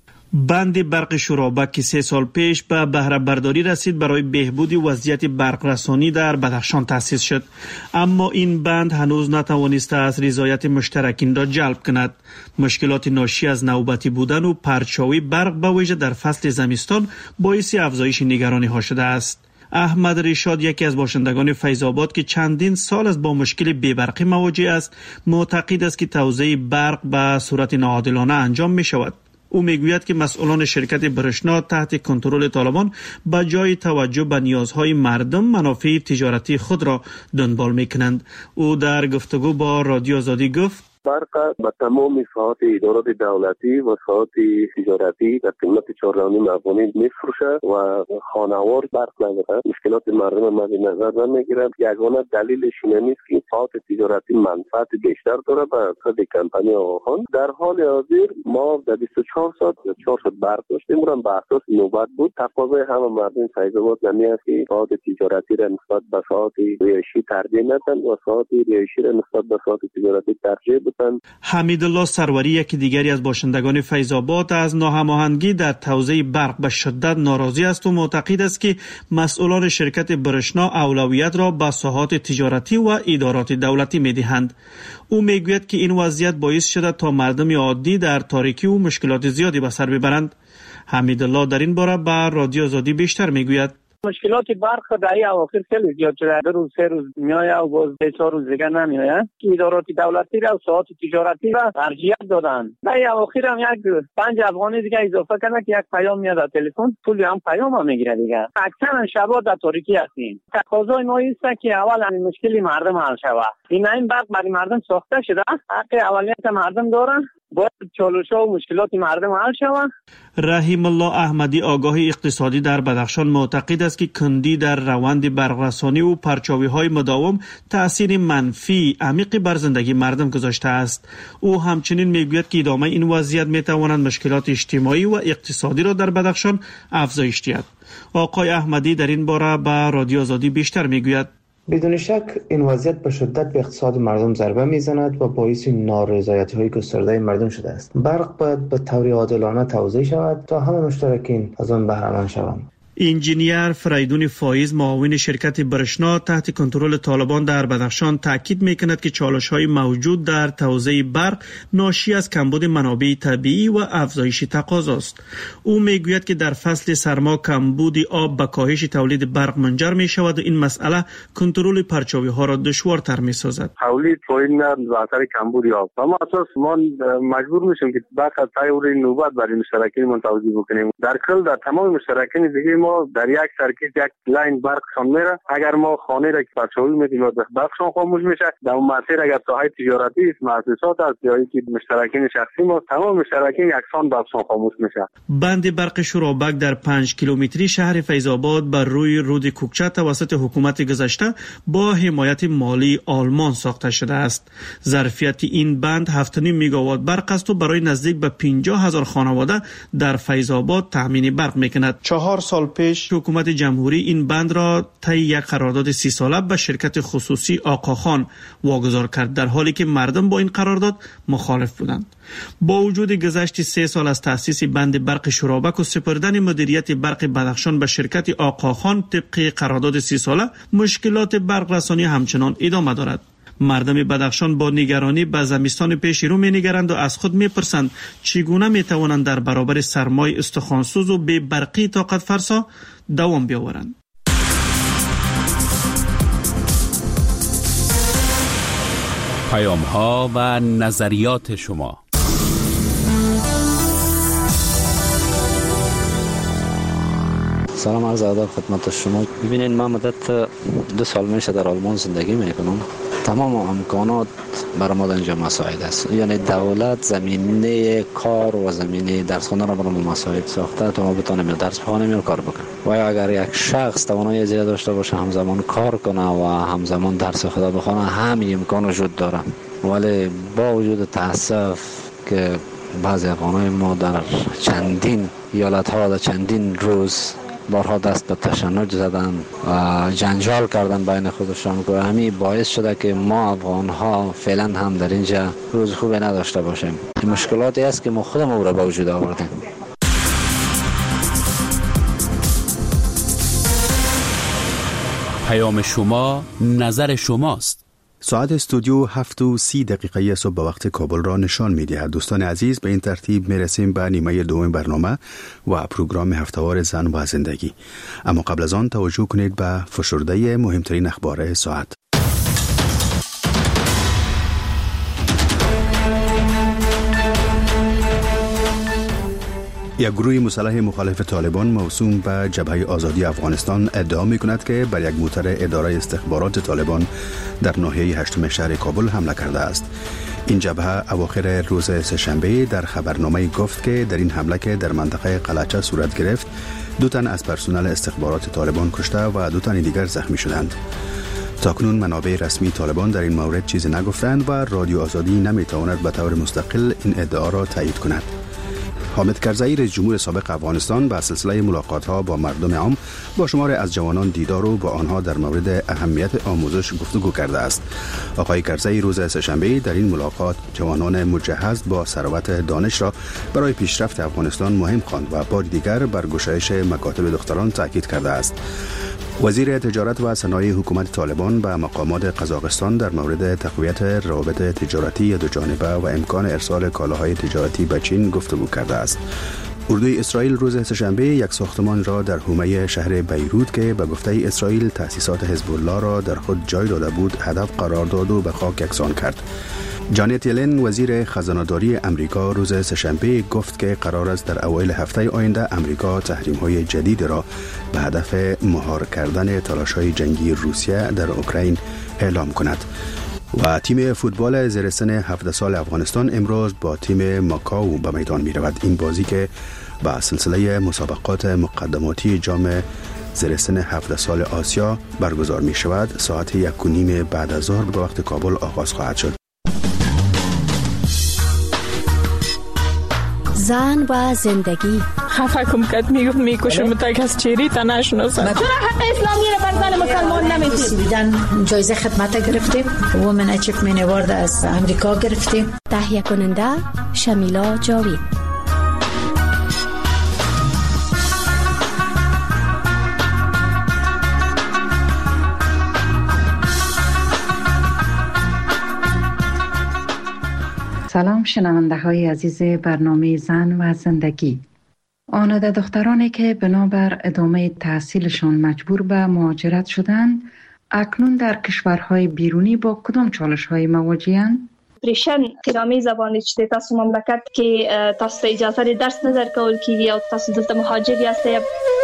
R: بند برق شورابک که 3 سال پیش به بهره برداری رسید برای بهبود وضعیت برق رسانی در بدخشان تأسیس شد، اما این بند هنوز نتوانسته از رضایت مشترکین را جلب کند. مشکلات ناشی از نوبتی بودن و پرچاوی برق به ویژه در فصل زمستان باعث افزایش نگرانی ها شده است. احمد رشاد، یکی از باشندگان فیض‌آباد که چندین سال از با مشکل بی‌برقی مواجه است، معتقد است که توزیع برق به صورت ناعادلانه انجام می شود. او میگوید که مسئولان شرکت برشنا تحت کنترل طالبان به جای توجه به نیازهای مردم منافع تجارتی خود را دنبال میکنند. او در گفتگو با رادیو آزادی گفت
D: برق به تمام ساعات ادارات دولتی و ساعات تجارتی در قیمت 4.5 افغانی میفروشه و خانوار برق نداره. مشکلات مردم مد نظر نمیگیره. یگانه دلیلش این است که ساعات تجارتی منفعت بیشتر داره به خود کمپانی آقاخان. در حال حاضر ما در 24 ساعت 4 ساعت برق داشتیم، اونم به اساس نوبت بود. تقاضای همه مردم فیض‌آباد نمی است که ساعات تجارتی را نسبت به ساعات رهایشی ترجیح ندن و ساعات رهایشی را نسبت به ساعات تجارتی ترجیح بدن.
R: حمیدالله سروری، یکی دیگری از باشندگان فیض‌آباد، از ناهماهنگی در توزیع برق به شدت ناراضی است و معتقد است که مسئولان شرکت برشنا اولویت را به ساحات تجارتی و ادارات دولتی می‌دهند. او میگوید که این وضعیت باعث شده تا مردم عادی در تاریکی و مشکلات زیادی به سر ببرند. حمیدالله در این باره به رادیو آزادی بیشتر میگوید.
J: مشکلات برق در این اواخر خیلی زیاد شده. 2 روز 3 روز میایه و باز 4 روز دیگه نمیایه. ادارات دولتی را و ساعات تجارتی را ترجیح دادن. در این اواخر هم یک 5 افغانی دیگه اضافه کردن که یک پیام میاد در تلفن، پول هم پیام هم میگیره دیگه. اکثرا شبا در تاریکی هستیم. تقاضای ما است که اول این مشکلی مردم حل شود. این برق برای مردم ساخته شده. حق اولیت مردم دارن. باید چالش‌ها و مشکلات مردم حل شود.
R: رحیم الله احمدی، آگاه اقتصادی در بدخشان، معتقد است که کندی در روند برقرسانی و پرچاوی‌های مداوم تأثیر منفی عمیقی بر زندگی مردم گذاشته است. او همچنین میگوید که ادامه این وضعیت میتواند مشکلات اجتماعی و اقتصادی را در بدخشان افزایش دهد. آقای احمدی در این باره به رادیو آزادی بیشتر میگوید.
I: بدون شک این وضعیت به شدت به اقتصاد مردم ضربه میزند و باعث نارضایتی‌های گسترده مردم شده است. برق باید به طور عادلانه توزیع شود تا همه مشترکین از آن بهره مند شوند.
R: انجینیر فریدون فایز، معاون شرکت برشنا تحت کنترل طالبان در بدخشان، تاکید میکند که چالش‌های موجود در توزیع برق ناشی از کمبود منابع طبیعی و افزایش تقاضا است. او میگوید که در فصل سرما کمبود آب به کاهش تولید برق منجر میشود و این مسئله کنترل پرچاوی‌ها را دشوارتر میسازد.
D: تولید پایین به اثر کمبود آب. اما اساس ما مجبور میشیم که برق طور نوبت برای مشترکین من توزیع بکنیم. در کل در تمام مشترکین دیگه ما در یک سرکیت یک لاین برقشان میره. اگر ما خانه را که پرچاوی میدیم و برقشان خاموش میشه، در اون مسیر اگر ساحه تجارتی است، مؤسسات است یا که مشترکین شخصی ما، تمام مشترکین یکسان برقشان خاموش میشه.
R: بند برق شورابک در 5 کیلومتری شهر فیض‌آباد بر روی رود کوکچه توسط حکومت گذشته با حمایت مالی آلمان ساخته شده است. ظرفیت این بند 7.5 میگاوات برق است و برای نزدیک به 50,000 خانواده در فیض‌آباد تامین برق میکند. 4 سال پیش حکومت جمهوری این بند را طی یک قرارداد 30 ساله به شرکت خصوصی آقاخان واگذار کرد، در حالی که مردم با این قرارداد مخالف بودند. با وجود گذشت 3 سال از تأسیس بند برق شورابک و سپردن مدیریت برق بدخشان به شرکت آقاخان طبق قرارداد 30 ساله، مشکلات برق رسانی همچنان ادامه دارد. مردم بدخشان با نگرانی به زمستان پیش رو می‌نگرند و از خود می‌پرسند چگونه می‌توانند در برابر سرمای استخوانسوز و بی برقی طاقت فرسا دوام بیاورند.
L: پیام‌ها و نظریات شما.
S: سلام عرض ادب خدمت شما. ببینید من مدت 2 سال میشه در آلمان زندگی میکنم. تمام امکانات برای ما اینجا مساعد است. یعنی دولت زمینه کار و زمینه درس خوندن را برای ما مساعد ساخته تا ما بتونیم درس بخوانیم یا کار بکنیم. و اگر یک شخص توانایی زیاد داشته باشه همزمان کار کنه و همزمان درس خدا بخونه، همین امکان وجود داره. ولی با وجود تاسف که بعضی افغانای ما در چندین ایالت ها در چندین روز بارها دست به تشنج زدن و جنجال کردن بین خودشان که همین باعث شده که ما افغان ها فعلا هم در اینجا روز خوبی نداشته باشیم. مشکلاتی است که ما خودمون را به وجود آوردیم.
L: پیام شما، نظر شماست.
A: ساعت استودیو 7:30 صبح به وقت کابل را نشان می‌دهد. دوستان عزیز، به این ترتیب میرسیم به نیمه دوم برنامه و پروگرام هفته‌وار زن و زندگی. اما قبل از آن توجه کنید به فشرده مهمترین اخبار ساعت. یک گروه مسلح مخالف طالبان موسوم به جبهه آزادی افغانستان ادعا می‌کند که بر یک موتر اداره استخبارات طالبان در ناحیه هشتم شهر کابل حمله کرده است. این جبهه اواخر روز سه‌شنبه در خبرنامه گفت که در این حمله که در منطقه قلعچه صورت گرفت، 2 تن از پرسنل استخبارات طالبان کشته و 2 تن دیگر زخمی شدند. تاکنون منابع رسمی طالبان در این مورد چیزی نگفتند و رادیو آزادی نمی‌تواند به طور مستقل این ادعا را تایید کند. حامد کرزئی رئیس جمهور سابق افغانستان به سلسله ملاقات‌ها با مردم عام با شمار از جوانان دیدار و با آنها در مورد اهمیت آموزش گفتگو کرده است. آقای کرزئی روز سه‌شنبه در این ملاقات جوانان مجهز با ثروت دانش را برای پیشرفت افغانستان مهم خواند و بار دیگر بر گشایش مکاتب دختران تاکید کرده است. وزیر تجارت و صنایع حکومت طالبان به مقامات قزاقستان در مورد تقویت روابط تجارتی دوجانبه و امکان ارسال کالاهای تجارتی به چین گفتگو کرده است. اردوی اسرائیل روز سه‌شنبه یک ساختمان را در حومه شهر بیروت که به گفته اسرائیل تأسیسات حزب الله را در خود جای داده بود هدف قرار داد و به خاک یکسان کرد. جانت یلن وزیر خزانه‌داری امریکا روز سه‌شنبه گفت که قرار است در اوایل هفته آینده امریکا تحریم‌های جدید را به هدف مهار کردن تلاش‌های جنگی روسیه در اوکراین اعلام کند. و تیم فوتبال زیر سن 17 سال افغانستان امروز با تیم ماکاو به میدان می رود. این بازی که با سلسله مسابقات مقدماتی جام زیر سن 17 سال آسیا برگزار می شود ساعت 1:30 بعد از ظهر به وقت کابل آغاز خواهد شد.
O: زن و زندگی.
T: خفه کم کد میکشم تا کس چیری تا نشناسم.
U: چرا حق اسلامی رو بر زن مسلمان نمیدید؟
V: دیدن جایزه خدمت گرفتیم. وومن اچیومنت اوارد از امریکا گرفتیم.
O: تهیه کننده شمیلا جاوید.
W: سلام شنونده های عزیز برنامه زن و زندگی. آنده دخترانی که بنابر ادامه تحصیلشان مجبور به مهاجرت شدند اکنون در کشورهای بیرونی با کدام چالش های مواجه‌اند؟
X: پریشن تیرامی زبانی چطه تاسو مملکت که تاسو اجازه درس نظر کول کیږي او تاسو دلته مهاجر یاستئ.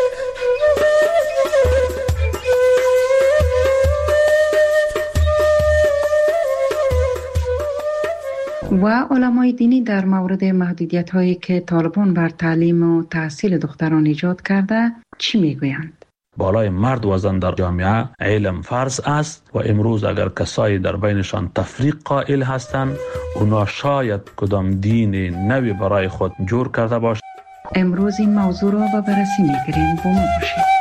W: و علمای دینی در مورد محدودیت هایی که طالبان بر تعلیم و تحصیل دختران ایجاد کرده چی میگویند؟
Y: بالای مرد و زن در جامعه علم فرض است و امروز اگر کسایی در بینشان تفریق قائل هستند اونا شاید کدام دین نوی برای خود جور کرده باشد.
W: امروز این موضوع را به بررسی میگیریم. با ما باشید.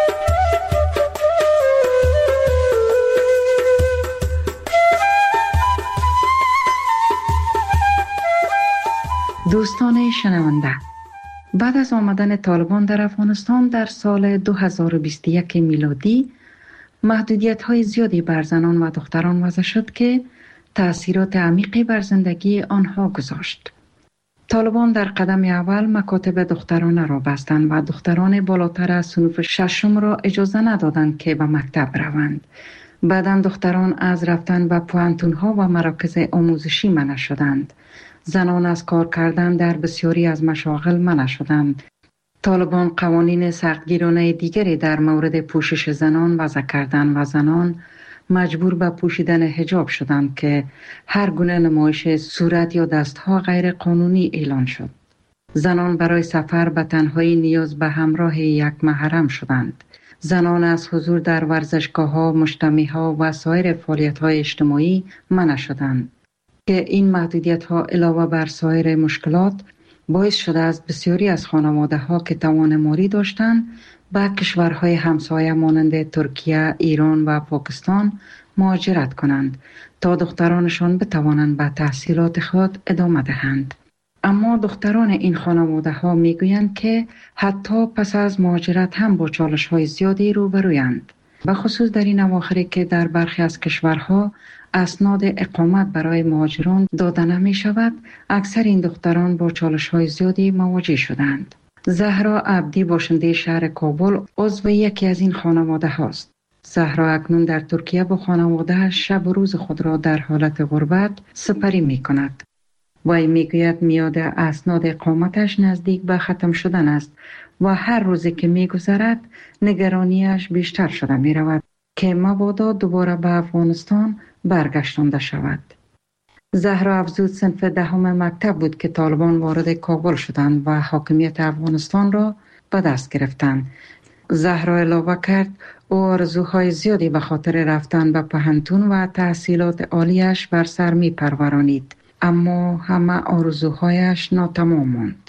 W: دوستان شنونده، بعد از آمدن طالبان در افغانستان در سال 2021 میلادی محدودیت‌های زیادی بر زنان و دختران وضع شد که تأثیرات عمیقی بر زندگی آنها گذاشت. طالبان در قدم اول مکاتب دخترانه را بستند و دختران بالاتر از صنف ششم را اجازه ندادند که به مکتب روند. بعداً دختران از رفتن به پوهنتون‌ها و مراکز آموزشی منع شدند. زنان از کار کردن در بسیاری از مشاغل منع شدند. طالبان قوانین سختگیرانه دیگری در مورد پوشش زنان وضع کردند و زنان مجبور به پوشیدن حجاب شدند که هر گونه نمایش صورت یا دستها غیر قانونی اعلان شد. زنان برای سفر به تنهایی نیاز به همراه یک محرم شدند. زنان از حضور در ورزشگاه‌ها، مجتمع‌ها و سایر فعالیت‌های اجتماعی منع شدند که این محدودیت‌ها علاوه بر سایر مشکلات باعث شده است بسیاری از خانواده ها که توان مالی داشتند به کشورهای همسایه مانند ترکیه، ایران و پاکستان مهاجرت کنند تا دخترانشان بتوانند به تحصیلات خود ادامه دهند. اما دختران این خانواده ها می گویند که حتی پس از مهاجرت هم با چالش های زیادی روبرویند. به خصوص در این اواخر که در برخی از کشورها اسناد اقامت برای مهاجران داده نمی شود، اکثر این دختران با چالش های زیادی مواجه شدند. زهرا عبدی باشنده شهر کابل عضو یکی از این خانواده هاست. زهرا اکنون در ترکیه با خانواده شب و روز خود را در حالت غربت سپری می کند. وی می گوید میاد اسناد اقامتش نزدیک به ختم شدن است و هر روزی که می گذرد نگرانیش بیشتر شده می رود که مبادا دوباره به افغانستان برگشتانده شود. زهرا افزود صنف دهم مکتب بود که طالبان وارد کابل شدند و حاکمیت افغانستان را به دست گرفتند. زهرا علاوه کرد او آرزوهای زیادی به خاطر رفتن به پوهنتون و تحصیلات عالیش بر سر می پرورانید، اما همه آرزوهایش ناتمام ماند.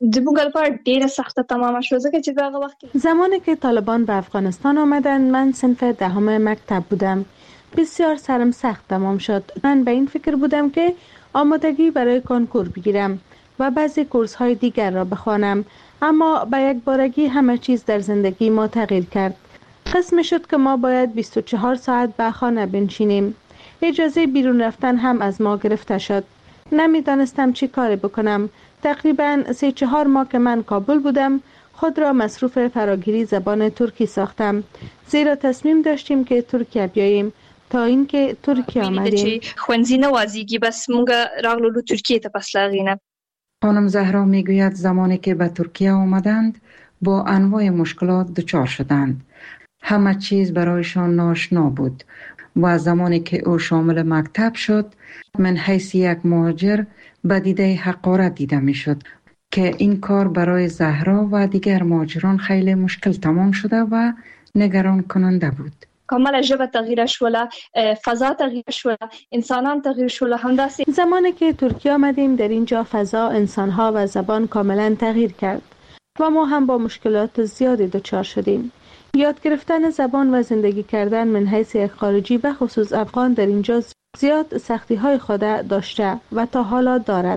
F: زمانی که طالبان به افغانستان آمدند من صنف دهم مکتب بودم. بسیار سرم سخت تمام شد. من به این فکر بودم که آمادگی برای کنکور بگیرم و بعضی کورس های دیگر را بخوانم، اما به یک بارگی همه چیز در زندگی ما تغییر کرد. قسم شد که ما باید 24 ساعت به خانه بنشینیم. اجازه بیرون رفتن هم از ما گرفته شد. نمیدانستم چی کاری بکنم. تقریبا 3-4 ماه که من کابل بودم خود را مصروف فراگیری زبان ترکی ساختم، زیرا تصمیم داشتیم که ترکیه بیاییم. تا اینکه ترکیه آمدیم.
W: خانم زهرا میگوید زمانی که به ترکیه آمدند با انواع مشکلات دچار شدند. همه چیز برایشان ناآشنا بود و زمانی که او شامل مکتب شد من حیث یک مهاجر به دیده حقارت دیده می شد که این کار برای زهرا و دیگر مهاجران خیلی مشکل تمام شده و نگران کننده بود.
X: کاملا ژبه تغییر شده، فضا تغییر شده، انسانان تغییر شده. همداسه
F: زمانی که ترکیه آمدیم در اینجا فضا، انسانها و زبان کاملا تغییر کرد و ما هم با مشکلات زیادی دچار شدیم. یاد گرفتن زبان و زندگی کردن من حیث یک خارجی به خصوص افغان در اینجا زیاد سختی های خود داشته و تا حالا دارد.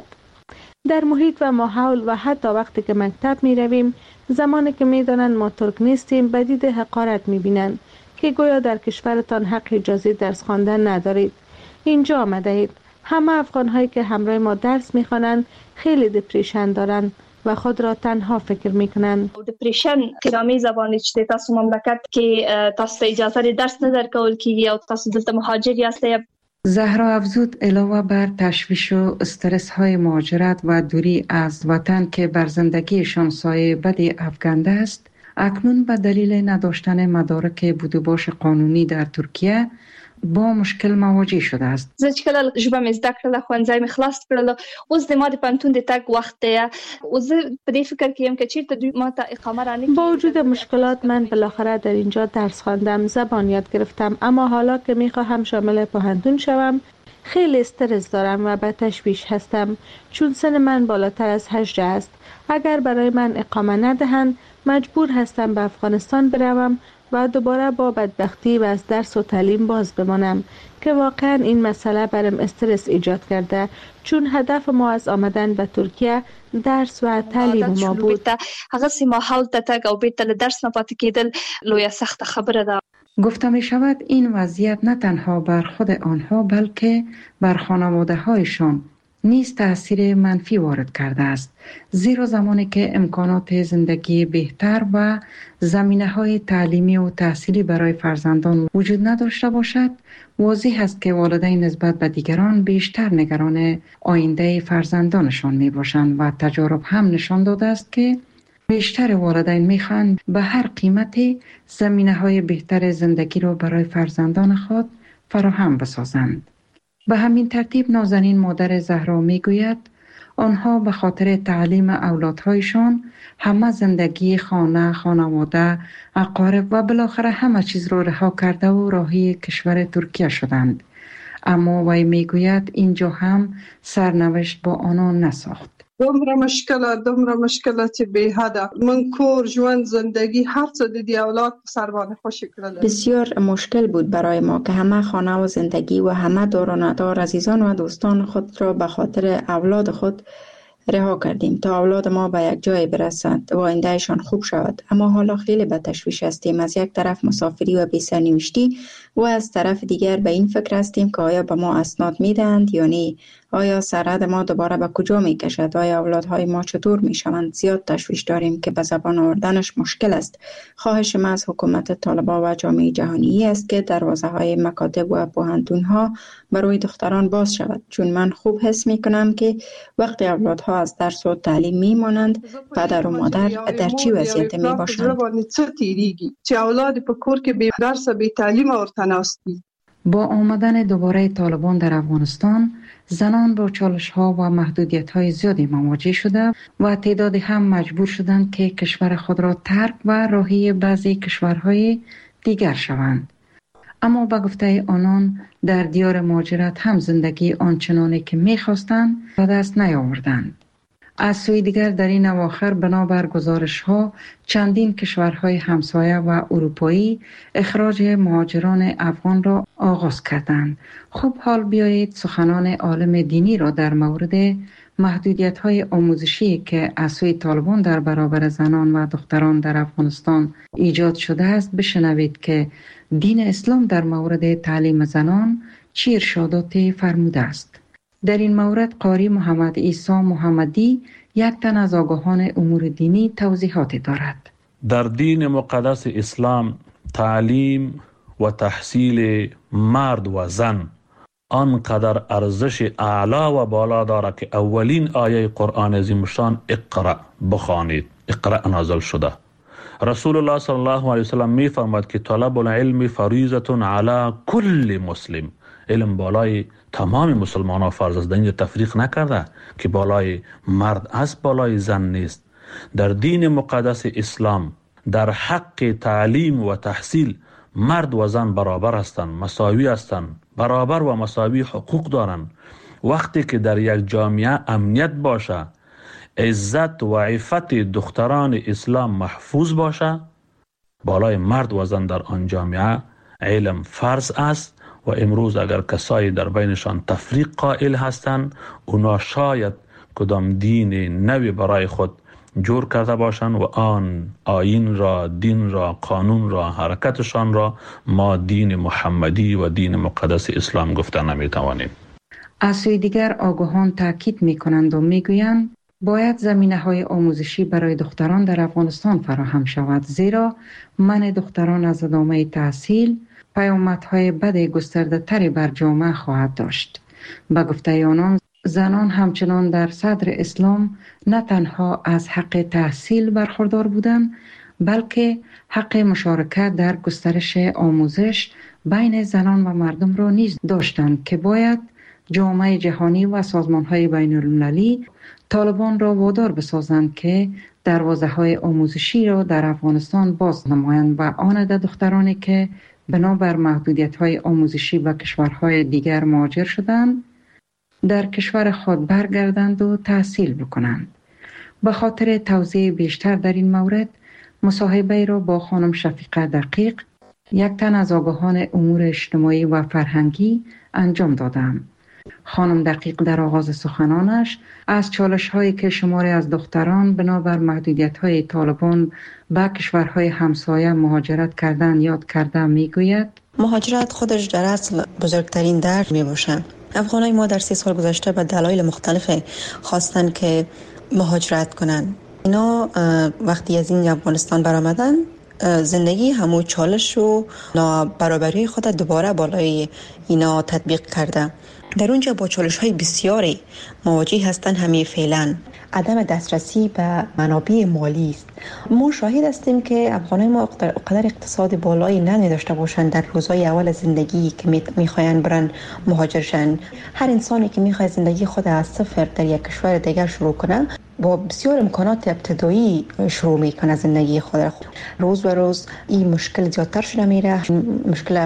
F: در محیط و ماحول و حتی وقتی که مکتب می رویم، زمانی که می دانند ما ترک نیستیم به دید حقارت می بینند که گویا در کشورتان حق اجازه درس خواندن ندارید. اینجا آمده اید. همه افغان هایی که همراه ما درس می خوانند خیلی دپریشن دارند و خود را تنها فکر میکنند.
X: دپریشن قرامی زبانی چه تاسو مملکت که تاسو اجازه درس ندرکول کیږي او تاسو دلته مهاجر یاستئ.
W: زهرا افزود علاوه بر تشویش و استرس های مهاجرت و دوری از وطن که بر زندگیشان سایه بدی افکنده است، اکنون به دلیل نداشتن مدارک بودوباش قانونی در ترکیه با مشکل مواجه شده است.
X: زه چې کله ژبه مې زده کړله، ښوونځی مې خلاص کړله، اوس د ما د پوهنتون د تګ وخت دی او زه په دې فکر کې یم که چیرته دوی ما ته اقامه رانکړي.
F: با وجود مشکلات من بالاخره در اینجا درس خواندم، زبان یاد گرفتم، اما حالا که میخواهم شامل پوهنتون شوم خیلی استرس دارم و به تشویش هستم، چون سن من بالاتر از 18 است. اگر برای من اقامه ندهند مجبور هستم به افغانستان بروم و دوباره با بدبختی و از درس و تعلیم باز بمانم که واقعا این مسئله برم استرس ایجاد کرده، چون هدف ما از آمدن به ترکیه درس و تعلیم ما بود.
X: هغه سیمه حال ته تک او بیت درس نه پاتې کېدل لویه سخت خبره ده.
W: گفته می شود این وضعیت نه تنها بر خود آنها بلکه بر خانواده هایشان نیز تأثیر منفی وارد کرده است، زیرا زمانی که امکانات زندگی بهتر و زمینه‌های تعلیمی و تحصیلی برای فرزندان وجود نداشته باشد، واضح است که والدین نسبت به دیگران بیشتر نگران آینده فرزندانشان می باشند و تجارب هم نشان داده است که بیشتر والدین می‌خواهند به هر قیمتی زمینه‌های بهتر زندگی را برای فرزندان خود فراهم بسازند. به همین ترتیب نازنین مادر زهرا میگوید آنها به خاطر تعلیم اولادهایشان همه زندگی خانه، خانواده، اقارب و بالاخره همه چیز را رها کرده و راهی کشور ترکیه شدند. اما وی میگوید اینجا هم سرنوشت با آنان نساخت.
C: دومره مشکل چې به حد من کور ژوند زندگی هر څه د دی اولاد سر باندې خوشی کړل.
W: بسیار مشکل بود برای ما که همه خانه و زندگی و همه دار و ندار عزیزان و دوستان خود را به خاطر اولاد خود رها کردیم تا اولاد ما به یک جای برسد و آیندهشان خوب شود. اما حالا خیلی به تشویش هستیم. از یک طرف مسافری و بی سرنوشتی و از طرف دیگر به این فکر هستیم که آیا به ما اسناد میدهند یا نه؟ آیا سرحد ما دوباره به کجا می کشد؟ آیا اولادهای ما چطور می شوند؟ زیاد تشویش داریم که به زبان آوردنش مشکل است. خواهش ما از حکومت طالبان و جامعه جهانی است که دروازه های مکاتب و پوهنتون ها برای دختران باز شود، چون من خوب حس می کنم که وقتی اولادها از درس و تعلیم می مانند پدر و مادر در چی وضعیت می باشند.
C: چه اولاد په کور کې به درس به تعلیم ورته ناستی.
W: با آمدن دوباره طالبان در افغانستان، زنان با چالش‌ها و محدودیت‌های زیادی مواجه شده و تعدادی هم مجبور شدند که کشور خود را ترک و راهی بعضی کشورهای دیگر شوند. اما به گفته آنان در دیار مهاجرت هم زندگی آنچنانی که می‌خواستند به دست نیاوردند. از سوی دیگر در این اواخر بنابر گزارش‌ها چندین کشورهای همسایه و اروپایی اخراج مهاجران افغان را آغاز کردند. خب حال بیایید سخنان عالم دینی را در مورد محدودیت‌های آموزشی که از سوی طالبان در برابر زنان و دختران در افغانستان ایجاد شده است بشنوید که دین اسلام در مورد تعلیم زنان چه ارشاداتی فرموده است. در این مورد قاری محمد عیسی محمدی یک تن از آگاهان امور دینی توضیحاتی دارد.
Y: در دین مقدس اسلام تعلیم و تحصیل مرد و زن آنقدر ارزش اعلا و بالا دارد که اولین آیه قرآن عظیم شان اقرأ بخوانید. اقرأ نازل شده. رسول الله صلی الله علیه وسلم می فرماید که طلب العلم فریضه علی کل مسلم. علم بالای تمام مسلمان ها فرض است. اینجا تفریق نکرده که بالای مرد است بالای زن نیست. در دین مقدس اسلام در حق تعلیم و تحصیل مرد و زن برابر هستند، مساوی هستند، برابر و مساوی حقوق دارند. وقتی که در یک جامعه امنیت باشه، عزت و عفت دختران اسلام محفوظ باشه، بالای مرد و زن در آن جامعه علم فرض است. و امروز اگر کسایی در بینشان تفریق قائل هستند، اونا شاید کدام دین نوی برای خود جور کرده باشند و آن آیین را، دین را، قانون را، حرکتشان را ما دین محمدی و دین مقدس اسلام گفته نمیتوانیم.
W: از سوی دیگر آگاهان تاکید میکنند و میگویند باید زمینه‌های آموزشی برای دختران در افغانستان فراهم شود، زیرا منع دختران از ادامه تحصیل پیامدهای بد گسترده تری بر جامعه خواهد داشت. به گفته آنان زنان همچنان در صدر اسلام نه تنها از حق تحصیل برخوردار بودند، بلکه حق مشارکت در گسترش آموزش بین زنان و مردم را نیز داشتند که باید جامعه جهانی و سازمان‌های بین‌المللی طالبان را وادار بسازند که دروازه‌های آموزشی را در افغانستان باز نمایند و آن عدد دخترانی که بنابر محدودیت‌های آموزشی به کشورهای دیگر مهاجر شدند در کشور خود برگردند و تحصیل بکنند. به خاطر توضیح بیشتر در این مورد مصاحبه را با خانم شفیقه دقیق، یک تن از آگاهان امور اجتماعی و فرهنگی انجام دادم. خانم دقیق در آغاز سخنانش از چالش‌هایی که شماری از دختران بنابر محدودیت‌های طالبان به کشورهای همسایه مهاجرت کردن یاد کرده میگوید
G: مهاجرت خودش در اصل بزرگترین درد میباشه. افغانای ما در 3 سال گذشته به دلایل مختلف خواستن که مهاجرت کنن. اینا وقتی از این افغانستان برآمدن زندگی همون چالش و نابرابری خود دوباره بالای اینا تطبیق کرده. در اونجا با چالش‌های بسیاری مواجه هستند. همه فعلا عدم دسترسی به منابع مالی است. ما شاهد هستیم که افغانای ما قدر اقتصاد بالایی نداشته باشند در روزهای اول زندگی که میخواین برن مهاجر شن. هر انسانی که میخواد زندگی خود از صفر در یک کشور دیگر شروع کنه با بسیار امکانات ابتدایی شروع میکنه زندگی خود. روز به روز این مشکل زیادتر شده میره. مشکل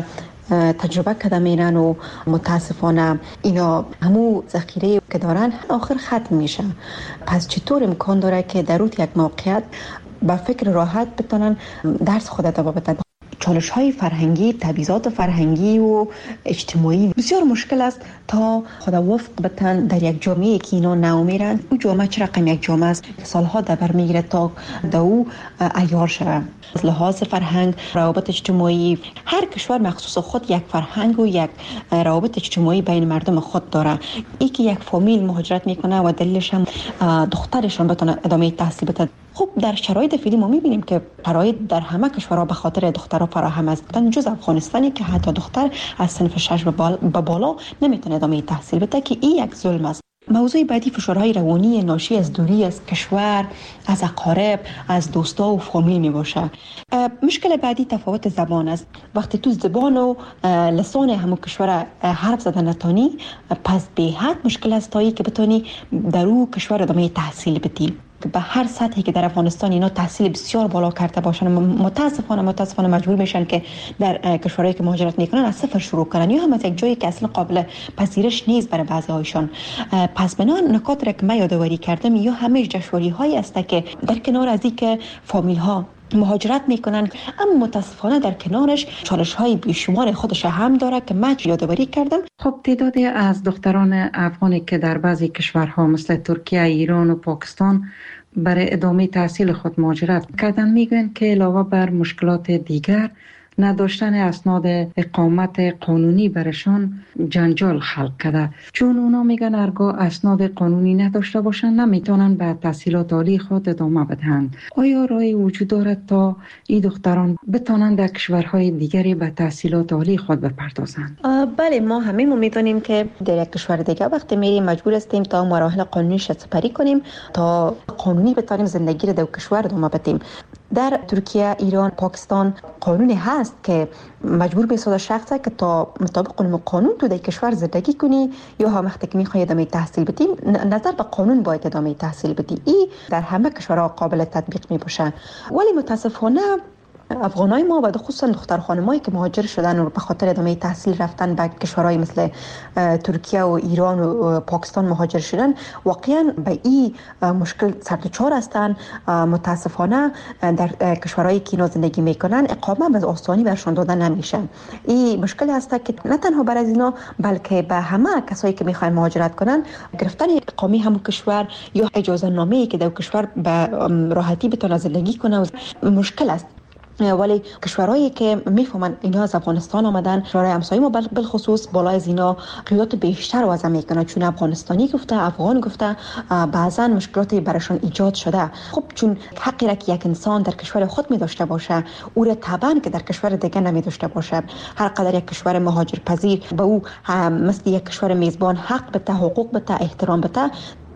G: تجربه کرده میرن و متاسفانه اینا همو ذخیره که دارن آخر ختم میشه. پس چطور امکان داره که در یک موقعیت با فکر راحت بتونن درس خود ادامه بدن؟ چالش های فرهنگی، تبعیضات فرهنگی و اجتماعی بسیار مشکل است تا خود وفق بتن در یک جامعه که اینا نو میرن. او جامعه چه رقم یک جامعه است سالها در بر میگیره تا دو عیار شود. از لحاظ فرهنگ، روابط اجتماعی، هر کشور مخصوص خود یک فرهنگ و یک روابط اجتماعی بین مردم خود داره. ای که یک فامیل مهاجرت میکنه و دلیلش هم دخترشون بتونه ادامه تحصیل بده. خب در شرایط فعلی ما میبینیم که شرایط در همه کشورها به خاطر دخترها فراهم است، جز افغانستانی که حتی دختر از صنف 6 به بالا نمیتونه ادامه تحصیل بده که این یک ظلم است. موضوع بعدی فشارهای روانی ناشی از دوری از کشور، از اقارب، از دوستا و فامیل می باشه. مشکل بعدی تفاوت زبان است. وقتی تو زبان و لسان همون کشور حرف زدن نتانی، پس به حد مشکل است تایی که بتونی در اون کشور ادامه تحصیل بدی. به هر سطحی که در افغانستان اینا تحصیل بسیار بالا کرده باشن، متاسفانه مجبور میشن که در کشورهایی که مهاجرت میکنن از صفر شروع کنن یا هم از یک جایی که اصلا قابل پذیرش نیست برای بعضی هایشان. پس بنا نکات را که من یادآوری کردم یا همه جشنواری هایی است که در کنار از این که فامیل ها مهاجرت میکنن، اما متاسفانه در کنارش چالش های بیشمار خودش هم داره که من یادآوری کردم.
W: خب تعدادی از دختران افغانی که در بعضی کشورها مثل ترکیه، ایران و پاکستان برای ادامه تحصیل خود مهاجرت کردن میگویند که علاوه بر مشکلات دیگر نداشتن اسناد اقامت قانونی برشان جنجال خلق کرده، چون اونا میگن هرگاه اسناد قانونی نداشته باشن نمیتونن به تحصیلات عالی خود ادامه بدهند. آیا راهی وجود دارد تا این دختران بتونن در کشورهای دیگری به تحصیلات عالی خود بپردازند؟
G: بله، ما همه میتونیم که در یک کشور دیگه وقتی میریم مجبور هستیم تا مراحل قانونیش سپری کنیم تا قانونی بتونیم زندگی را در کشور ادامه بدیم. در ترکیه، ایران، پاکستان قانونی هست که مجبور می‌سازه شخصی که تا مطابق قانون تو در کشور زندگی کنی یا هم وقتی که می‌خوای ادامه تحصیل بدی نظر به قانون باید ادامه تحصیل بدی. این در همه کشورها قابل تطبیق می‌باشه. ولی متاسفانه افغانای ما و خصوصا دختر خانمایی که مهاجر شدن و به خاطر ادامه تحصیل رفتن به کشورهای مثل ترکیه و ایران و پاکستان مهاجر شدن واقعا به این مشکل سرچار هستند. متاسفانه در کشورهایی که اینا زندگی میکنن اقامت به آسانی برشون داده نمیشه. این مشکل هست که نه تنها برای اینا بلکه به همه کسایی که میخوان مهاجرت کنن گرفتن اقامه همون کشور یا اجازه نامه‌ای که در کشور به راحتی بتونه زندگی کنه مشکل است. ولی کشورهایی که میفهمن اینا از افغانستان آمدن، کشورهای همسایه ما بالخصوص بالای از اینا قیودات بیشتر وضع میکنه، چون افغانستانی گفته، افغان گفته، بعضا مشکلاتی براشون ایجاد شده. خب چون حقی را که یک انسان در کشور خود می داشته باشه او را طبعا که در کشور دیگه نمی داشته باشه. هر قدر یک کشور مهاجر پذیر به او مثل یک کشور میزبان حق بده، حقوق بده، احترام بده.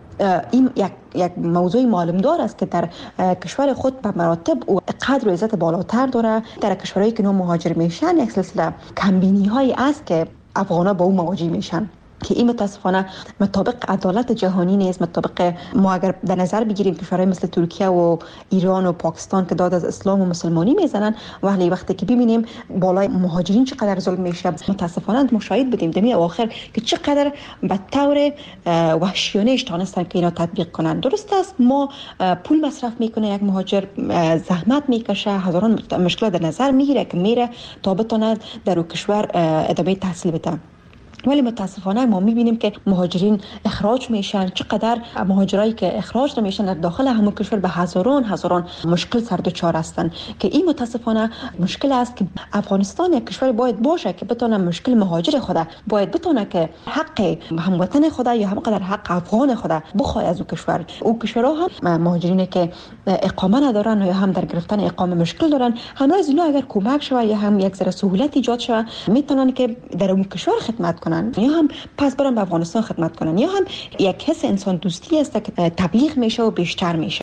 G: این یک موضوع معلوم دار است که در کشور خود به مراتب و قدر و عزت بالاتر داره. در کشورهایی که نو مهاجر میشن یک سلسله کمبینی هایی است که افغانا با اون مواجه میشن که این متاسفانه مطابق عدالت جهانی نیست. مطابق ما اگر در نظر بگیریم کشورهای مثل ترکیه و ایران و پاکستان که داد از اسلام و مسلمانی میزنن، ولی وقتی که ببینیم بالای مهاجرین چقدر ظلم میشه متاسفانه مشاهد بدیم دمی اواخر که چقدر به طور وحشیانه تانستن که اینا تطبیق کنن. درست است ما پول مصرف میکنه یک مهاجر، زحمت میکشه، هزاران مشکلات در نظر میگیره که میره تا بتونه در اون کشور ادامه تحصیل بده. ولی متاسفانه ما میبینیم که مهاجرین اخراج میشن. چقدر مهاجرایی که اخراج نمیشن در داخل همون کشور به هزاران مشکل سر دچار هستن که این متاسفانه مشکل است که افغانستان یک کشور باید باشه که بتونه مشکل مهاجر خود باید بتونه که حق هموطن خود یا همقدر حق افغان خود بخواد از اون کشور. اون کشورها هم مهاجرین که اقامه ندارن یا هم در گرفتن اقامه مشکل دارن، همراه از اینا اگر کمک شود یا هم یک ذره سهولت ایجاد شود میتونن که در اون کشور خدمت کنن یا هم پس برن به افغانستان خدمت کنن یا هم یک حس انسان دوستی است که تبلیغ میشه و بیشتر میشه.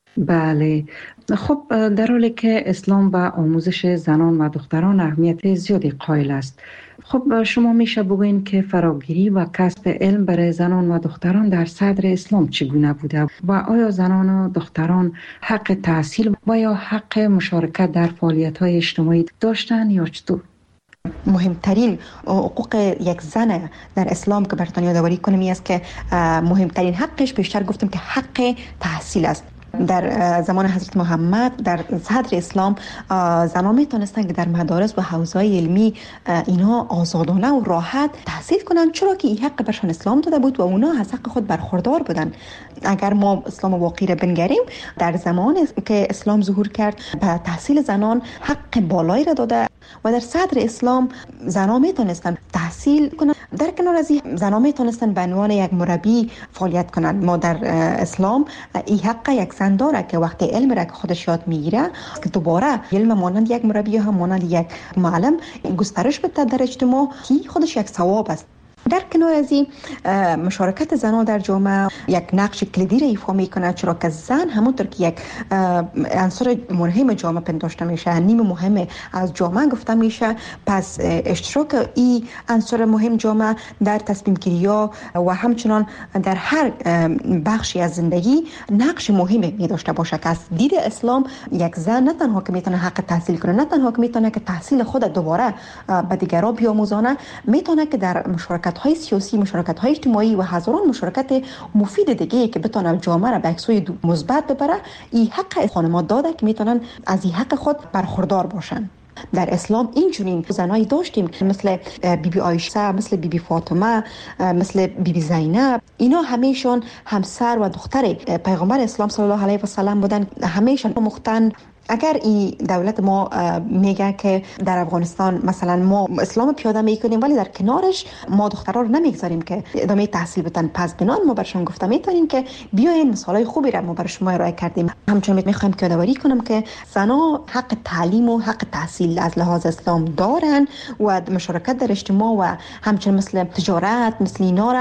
W: بله، خب در حالی که اسلام به آموزش زنان و دختران اهمیت زیادی قائل است، خب شما میشه بگوین که فراگیری و کسب علم برای زنان و دختران در صدر اسلام چگونه بوده و آیا زنان و دختران حق تحصیل و یا حق مشارکت در فعالیت‌های اجتماعی داشتن یا چطور؟
G: مهمترین حقوق یک زن در اسلام که براتون یادآوری کنم این است که مهمترین حقش بیشتر گفتم که حق تحصیل است. در زمان حضرت محمد در صدر اسلام زنان میتونستن که در مدارس و حوزه‌های علمی اینها آزادانه و راحت تحصیل کنن، چرا که این حق برشان اسلام داده بود و اونا از حق خود برخوردار بودن. اگر ما اسلام واقعی را بنگریم، در زمانی که اسلام ظهور کرد به تحصیل زنان حق بالایی را داده و در صدر اسلام زنان میتونستن تحصیل کنن. در کنار از این زنان میتونستن به عنوان یک مربی فعالیت کنن. ما در اسلام این حق یک زن داره که وقتی علم را که خودش یاد میگیره که دوباره علم مانند یک مربی یا هم مانند یک معلم گسترش بده در اجتماع، که خودش یک ثواب است. در کنار از این مشارکت زنان در جامعه یک نقش کلیدی را ایفا میکنه، چرا که زن همونطور که یک عنصر مهم جامعه پنداشته میشه، نیم مهم از جامعه گفته میشه، پس اشتراک این عنصر مهم جامعه در تصمیم گیری ها و همچنان در هر بخشی از زندگی نقش مهمی می داشته باشه. که از دید اسلام یک زن نه تنها که میتونه حق تحصیل کنه، نه تنها که میتونه که تحصیل خود دوباره به دیگران بیاموزانه، میتونه که در مشارکت های سیاسی، مشارکت های اجتماعی و هزاران مشارکت مفید دیگه که بتونه جامعه را به سوی مثبت ببره، این حق خانم‌ها داده که میتونن از این حق خود برخوردار باشن. در اسلام اینجورین زنایی داشتیم مثل بیبی عایشه، مثل بیبی فاطمه، مثل بیبی زینب. اینا همیشون همسر و دختر پیغمبر اسلام صلی الله علیه و سلم بودن، همیشون مختن. اگر این دولت ما میگه که در افغانستان مثلا ما اسلام پیاده میکنیم ولی در کنارش ما دخترها رو نمیگذاریم که ادامه تحصیل بدن، پس بنان ما برشون گفته میتونیم که بیاین مثالای خوبی را ما بر شما ارائه کردیم. همچنین میخوایم که یادآوری کنم که زنها حق تعلیم و حق تحصیل از لحاظ اسلام دارن و مشارکت در اجتماع و همچنین مثل تجارت، مثل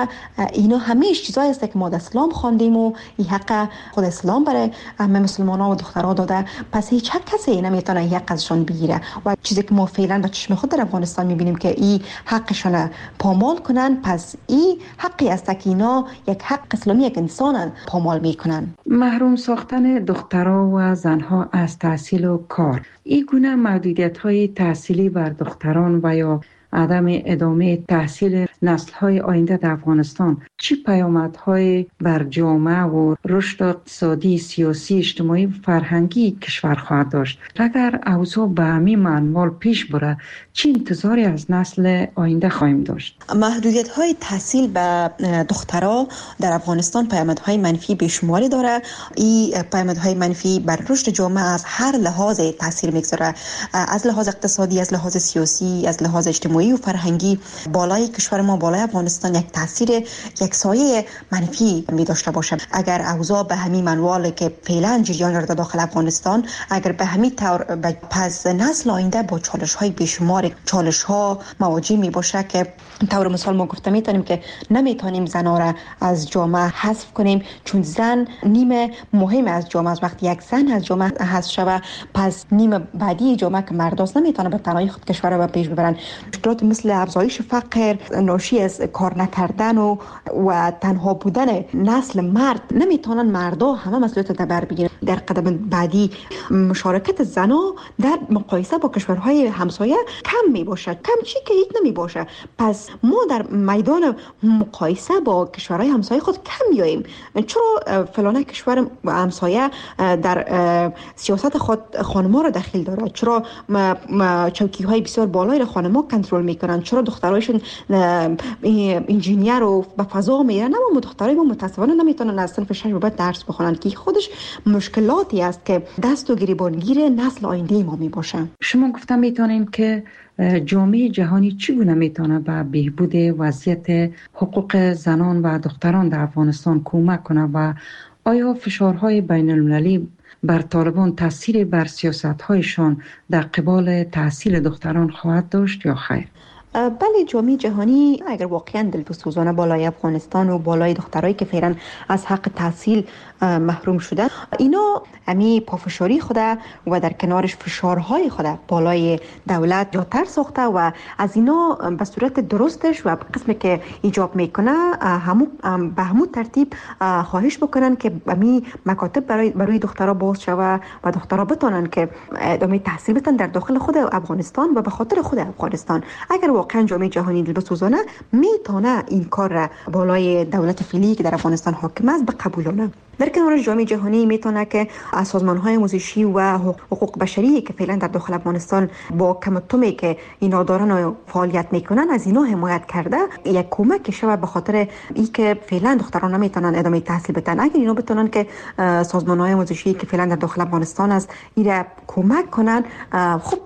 G: اینا همه چیزایی است که ما در اسلام خواندیم و این حق خود اسلام برای همه مسلمان‌ها و دخترها داده. پس هیچ کسی نمیتونه حق ازشان بگیره و چیزی که ما فعلا با چشم خود در افغانستان میبینیم که این حقشان پامال کنن، پس این حقی است که اینا یک حق اسلامی یک انسان پامال میکنن.
W: محروم ساختن دخترها و زنها از تحصیل و کار، این گونه محدودیت‌های تحصیلی بر دختران و یا عدم ادامه تحصیل نسل‌های آینده در افغانستان چه پیامدهای بر جامعه و رشد اقتصادی، سیاسی، اجتماعی و فرهنگی کشور خواهد داشت؟ اگر اوضاع به همین منوال پیش بره چه انتظاری از نسل آینده خواهیم داشت؟
G: محدودیت‌های تحصیل به دخترها در افغانستان پیامدهای منفی بیشماری داره. این پیامدهای منفی بر رشد جامعه از هر لحاظ تاثیر میگذاره، از لحاظ اقتصادی، از لحاظ سیاسی، از لحاظ اجتماعی و فرهنگی. بالای کشور ما، بالای افغانستان یک تاثیر، یک سایه منفی می داشته باشه. اگر اوضاع به همین منوال که فعلا جریان داره داخل افغانستان، اگر به همین طور پس نسل آینده با چالش‌های بیشمار، چالش‌ها مواجه می باشه که طور مثال ما گفته میتونیم که نمیتونیم زن‌ها را از جامعه حذف کنیم، چون زن نیم مهم از جامعه است. وقتی یک زن از جامعه حذف شود، پس نیم بعدی جامعه که مرداست نمیتونه به تنهایی خود کشور را به پیش ببرن. مشکلات مثل افزایش فقر، ناشی از کار نکردن و تنها بودن نسل مرد، نمیتونن مردا همه مسئولیت را بر بگیرن. در قدم بعدی مشارکت زن‌ها در مقایسه با کشورهای همسایه کم می باشد، کم چی که هیچ نمی باشه. پس ما در میدان مقایسه با کشورهای همسایه خود کم میاییم. چرا فلانه کشور همسایه در سیاست خود خانم‌ها را دخیل داره؟ چرا چوکی‌های بسیار بالایی را خانم‌ها کنترل میکنن؟ چرا دخترایشون انجینیر رو به فضا میرن، اما دخترای ما متاسفانه نمیتونن از صنف 6 به بعد درس بخونن، که خودش مشکلاتی است که دست و گریبانگیر نسل آینده ما میباشه.
W: شما گفتم میتونین که جامعه جهانی چگونه میتونه به بهبود وضعیت حقوق زنان و دختران در افغانستان کمک کنه و آیا فشارهای بین المللی بر طالبان تاثیر بر سیاست‌هایشان در قبال تحصیل دختران خواهد داشت یا خیر؟
G: بله، جامعه جهانی اگر واقعا دلسوزانه بالای افغانستان و بالای دخترایی که فعلا از حق تحصیل محروم شدن، اینا همی پافشاری خوده و در کنارش فشارهای خوده بالای دولت جاتر ساخته و از اینا به صورت درستش و قسمی که ایجاب میکنه به همون ترتیب خواهش بکنن که همی مکاتب برای دخترها باز شوه و دخترها بتونن که ادامه تحصیل بدن در داخل خود افغانستان و به خاطر خود افغانستان. اگر واقعا جامعه جهانی دلسوزانه میتونه این کار را بالای دولت فعلی که در افغانستان حاکم است بقبولانه. در کنار جامعه جهانی میتونه که سازمان‌های آموزشی و حقوق بشری که فعلا در داخل افغانستان با کمتمی که اینا دارن و فعالیت میکنن از اینا حمایت کرده، یک کمک شود به خاطر اینکه فعلا دختران نمیتونن ادامه تحصیل بدن. اگر اینا بتونن که سازمان‌های آموزشی که فعلا در داخل افغانستان است اینا کمک کنن، خب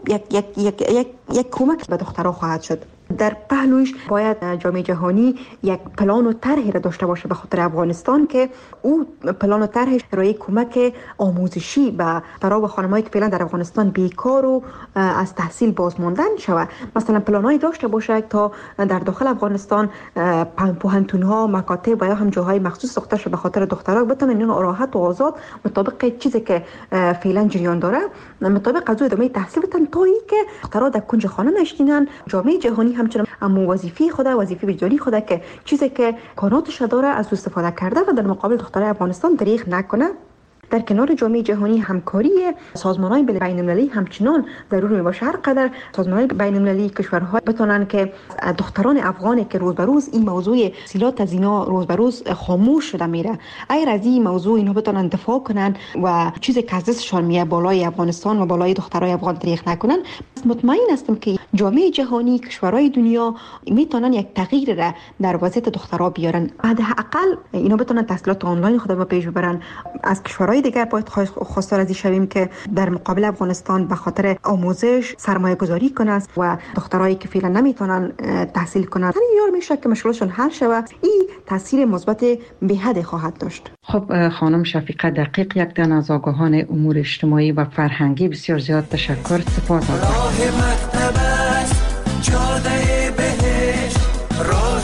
G: یک کمک به دخترها خواهد شد. در پهلوش باید جامعه جهانی یک پلان و طرحی را داشته باشه به خاطر افغانستان که او پلان و طرحش برای کمک آموزشی برای خانمایی که فعلا در افغانستان بیکار و از تحصیل باز ماندن شود. مثلا پلانایی داشته باشه تا در داخل افغانستان پوهنتون‌ها، مکاتب و یا هم جاهای مخصوص ساخته شده به خاطر دخترها بتونن اینا راحت و آزاد مطابق چیزی که فعلا جریان داره مطابق از ادامه تحصیل بدن تا اینکه دخترها در کنج خانه نشینن. جامعه جهانی همچنان وظیفه وجدانی خود که چیزی که کاناتش داره از استفاده کرده و در مقابل دخترای افغانستان دریغ نکنه. در کنار جامعه جهانی همکاری سازمان‌های بین‌المللی همچنان ضروری میباشه. هر قدر سازمان‌های بین‌المللی کشورها بتونن که دختران افغانی که روز به روز این موضوع تحصیلات از اینا روز به روز خاموش شده میره، اگر از این موضوع اینا بتونن دفاع کنن و چیزی که از دستشان میاد بالای افغانستان و بالای دخترای افغان دریغ نکنن، مطمئن هستم که جامعه جهانی، کشورهای دنیا میتونن یک تغییر را در وضعیت دخترها بیارن. حداقل اینا بتونن تحصیلات آنلاین خود رو پیش ببرن. از کشورهای دیگر باید خواستار از شویم که در مقابل افغانستان به خاطر آموزش سرمایه گذاری کنند و دخترایی که فعلا نمیتونن تحصیل کنند یار میشه که مشکلشون حل شود. این تاثیر مثبت به حد خواهد داشت.
W: خب خانم شفیقه دقیق، یک تن از آگاهان امور اجتماعی و فرهنگی، بسیار زیاد تشکر. سپاس.
H: راه مکتب است، جاده بهشت، راه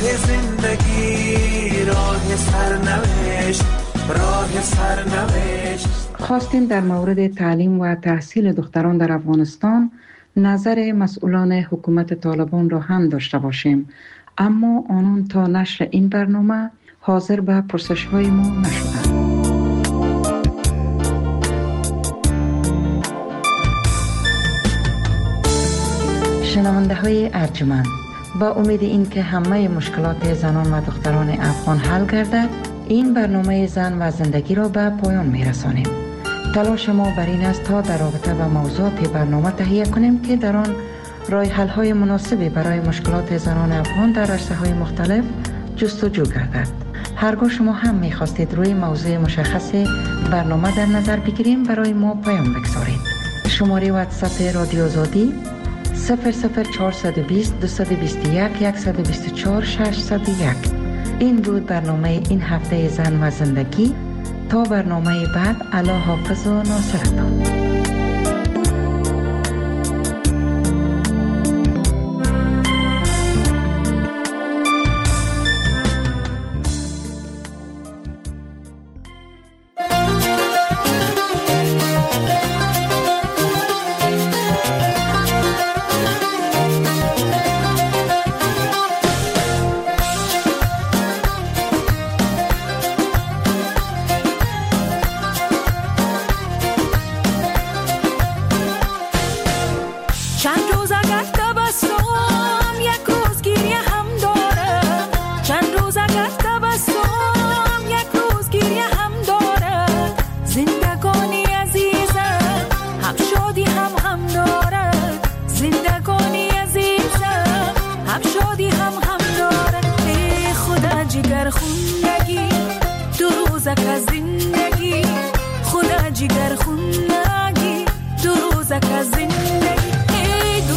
H: زندگی، راه سرنوشت، راه سرنوشت.
W: خواستیم در مورد تعلیم و تحصیل دختران در افغانستان نظر مسئولان حکومت طالبان را هم داشته باشیم، اما آنان تا نشر این برنامه حاضر به پرسش‌های ما نشدند. شنونده های ارجمند، با امید این که همه مشکلات زنان و دختران افغان حل گردد، این برنامه زن و زندگی را به پایان می رسانیم. تلاش ما بر این است تا در رابطه با موضوعات برنامه تهیه کنیم که در آن راه حل های مناسبی برای مشکلات زنان افغان در عرصه های مختلف جستجو گردد. هرگاه شما هم می خواستید روی موضوع مشخص برنامه در نظر بگیریم، برای ما پیام بگذارید. شماره واتساپ رادیو آزادی 00420 221 124 601. این بود برنامه این هفته زن و زندگی. تا برنامه بعد، الله حافظ و ناصرتان.
K: जिगर खुन्नगी दो रोजा का जिंदगी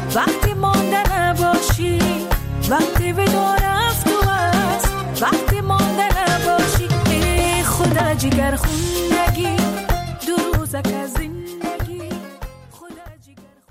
H: وقتی مانده نباشی، وقتی وداع رفت و است، وقتی مانده نباشی ای خدا جگر خون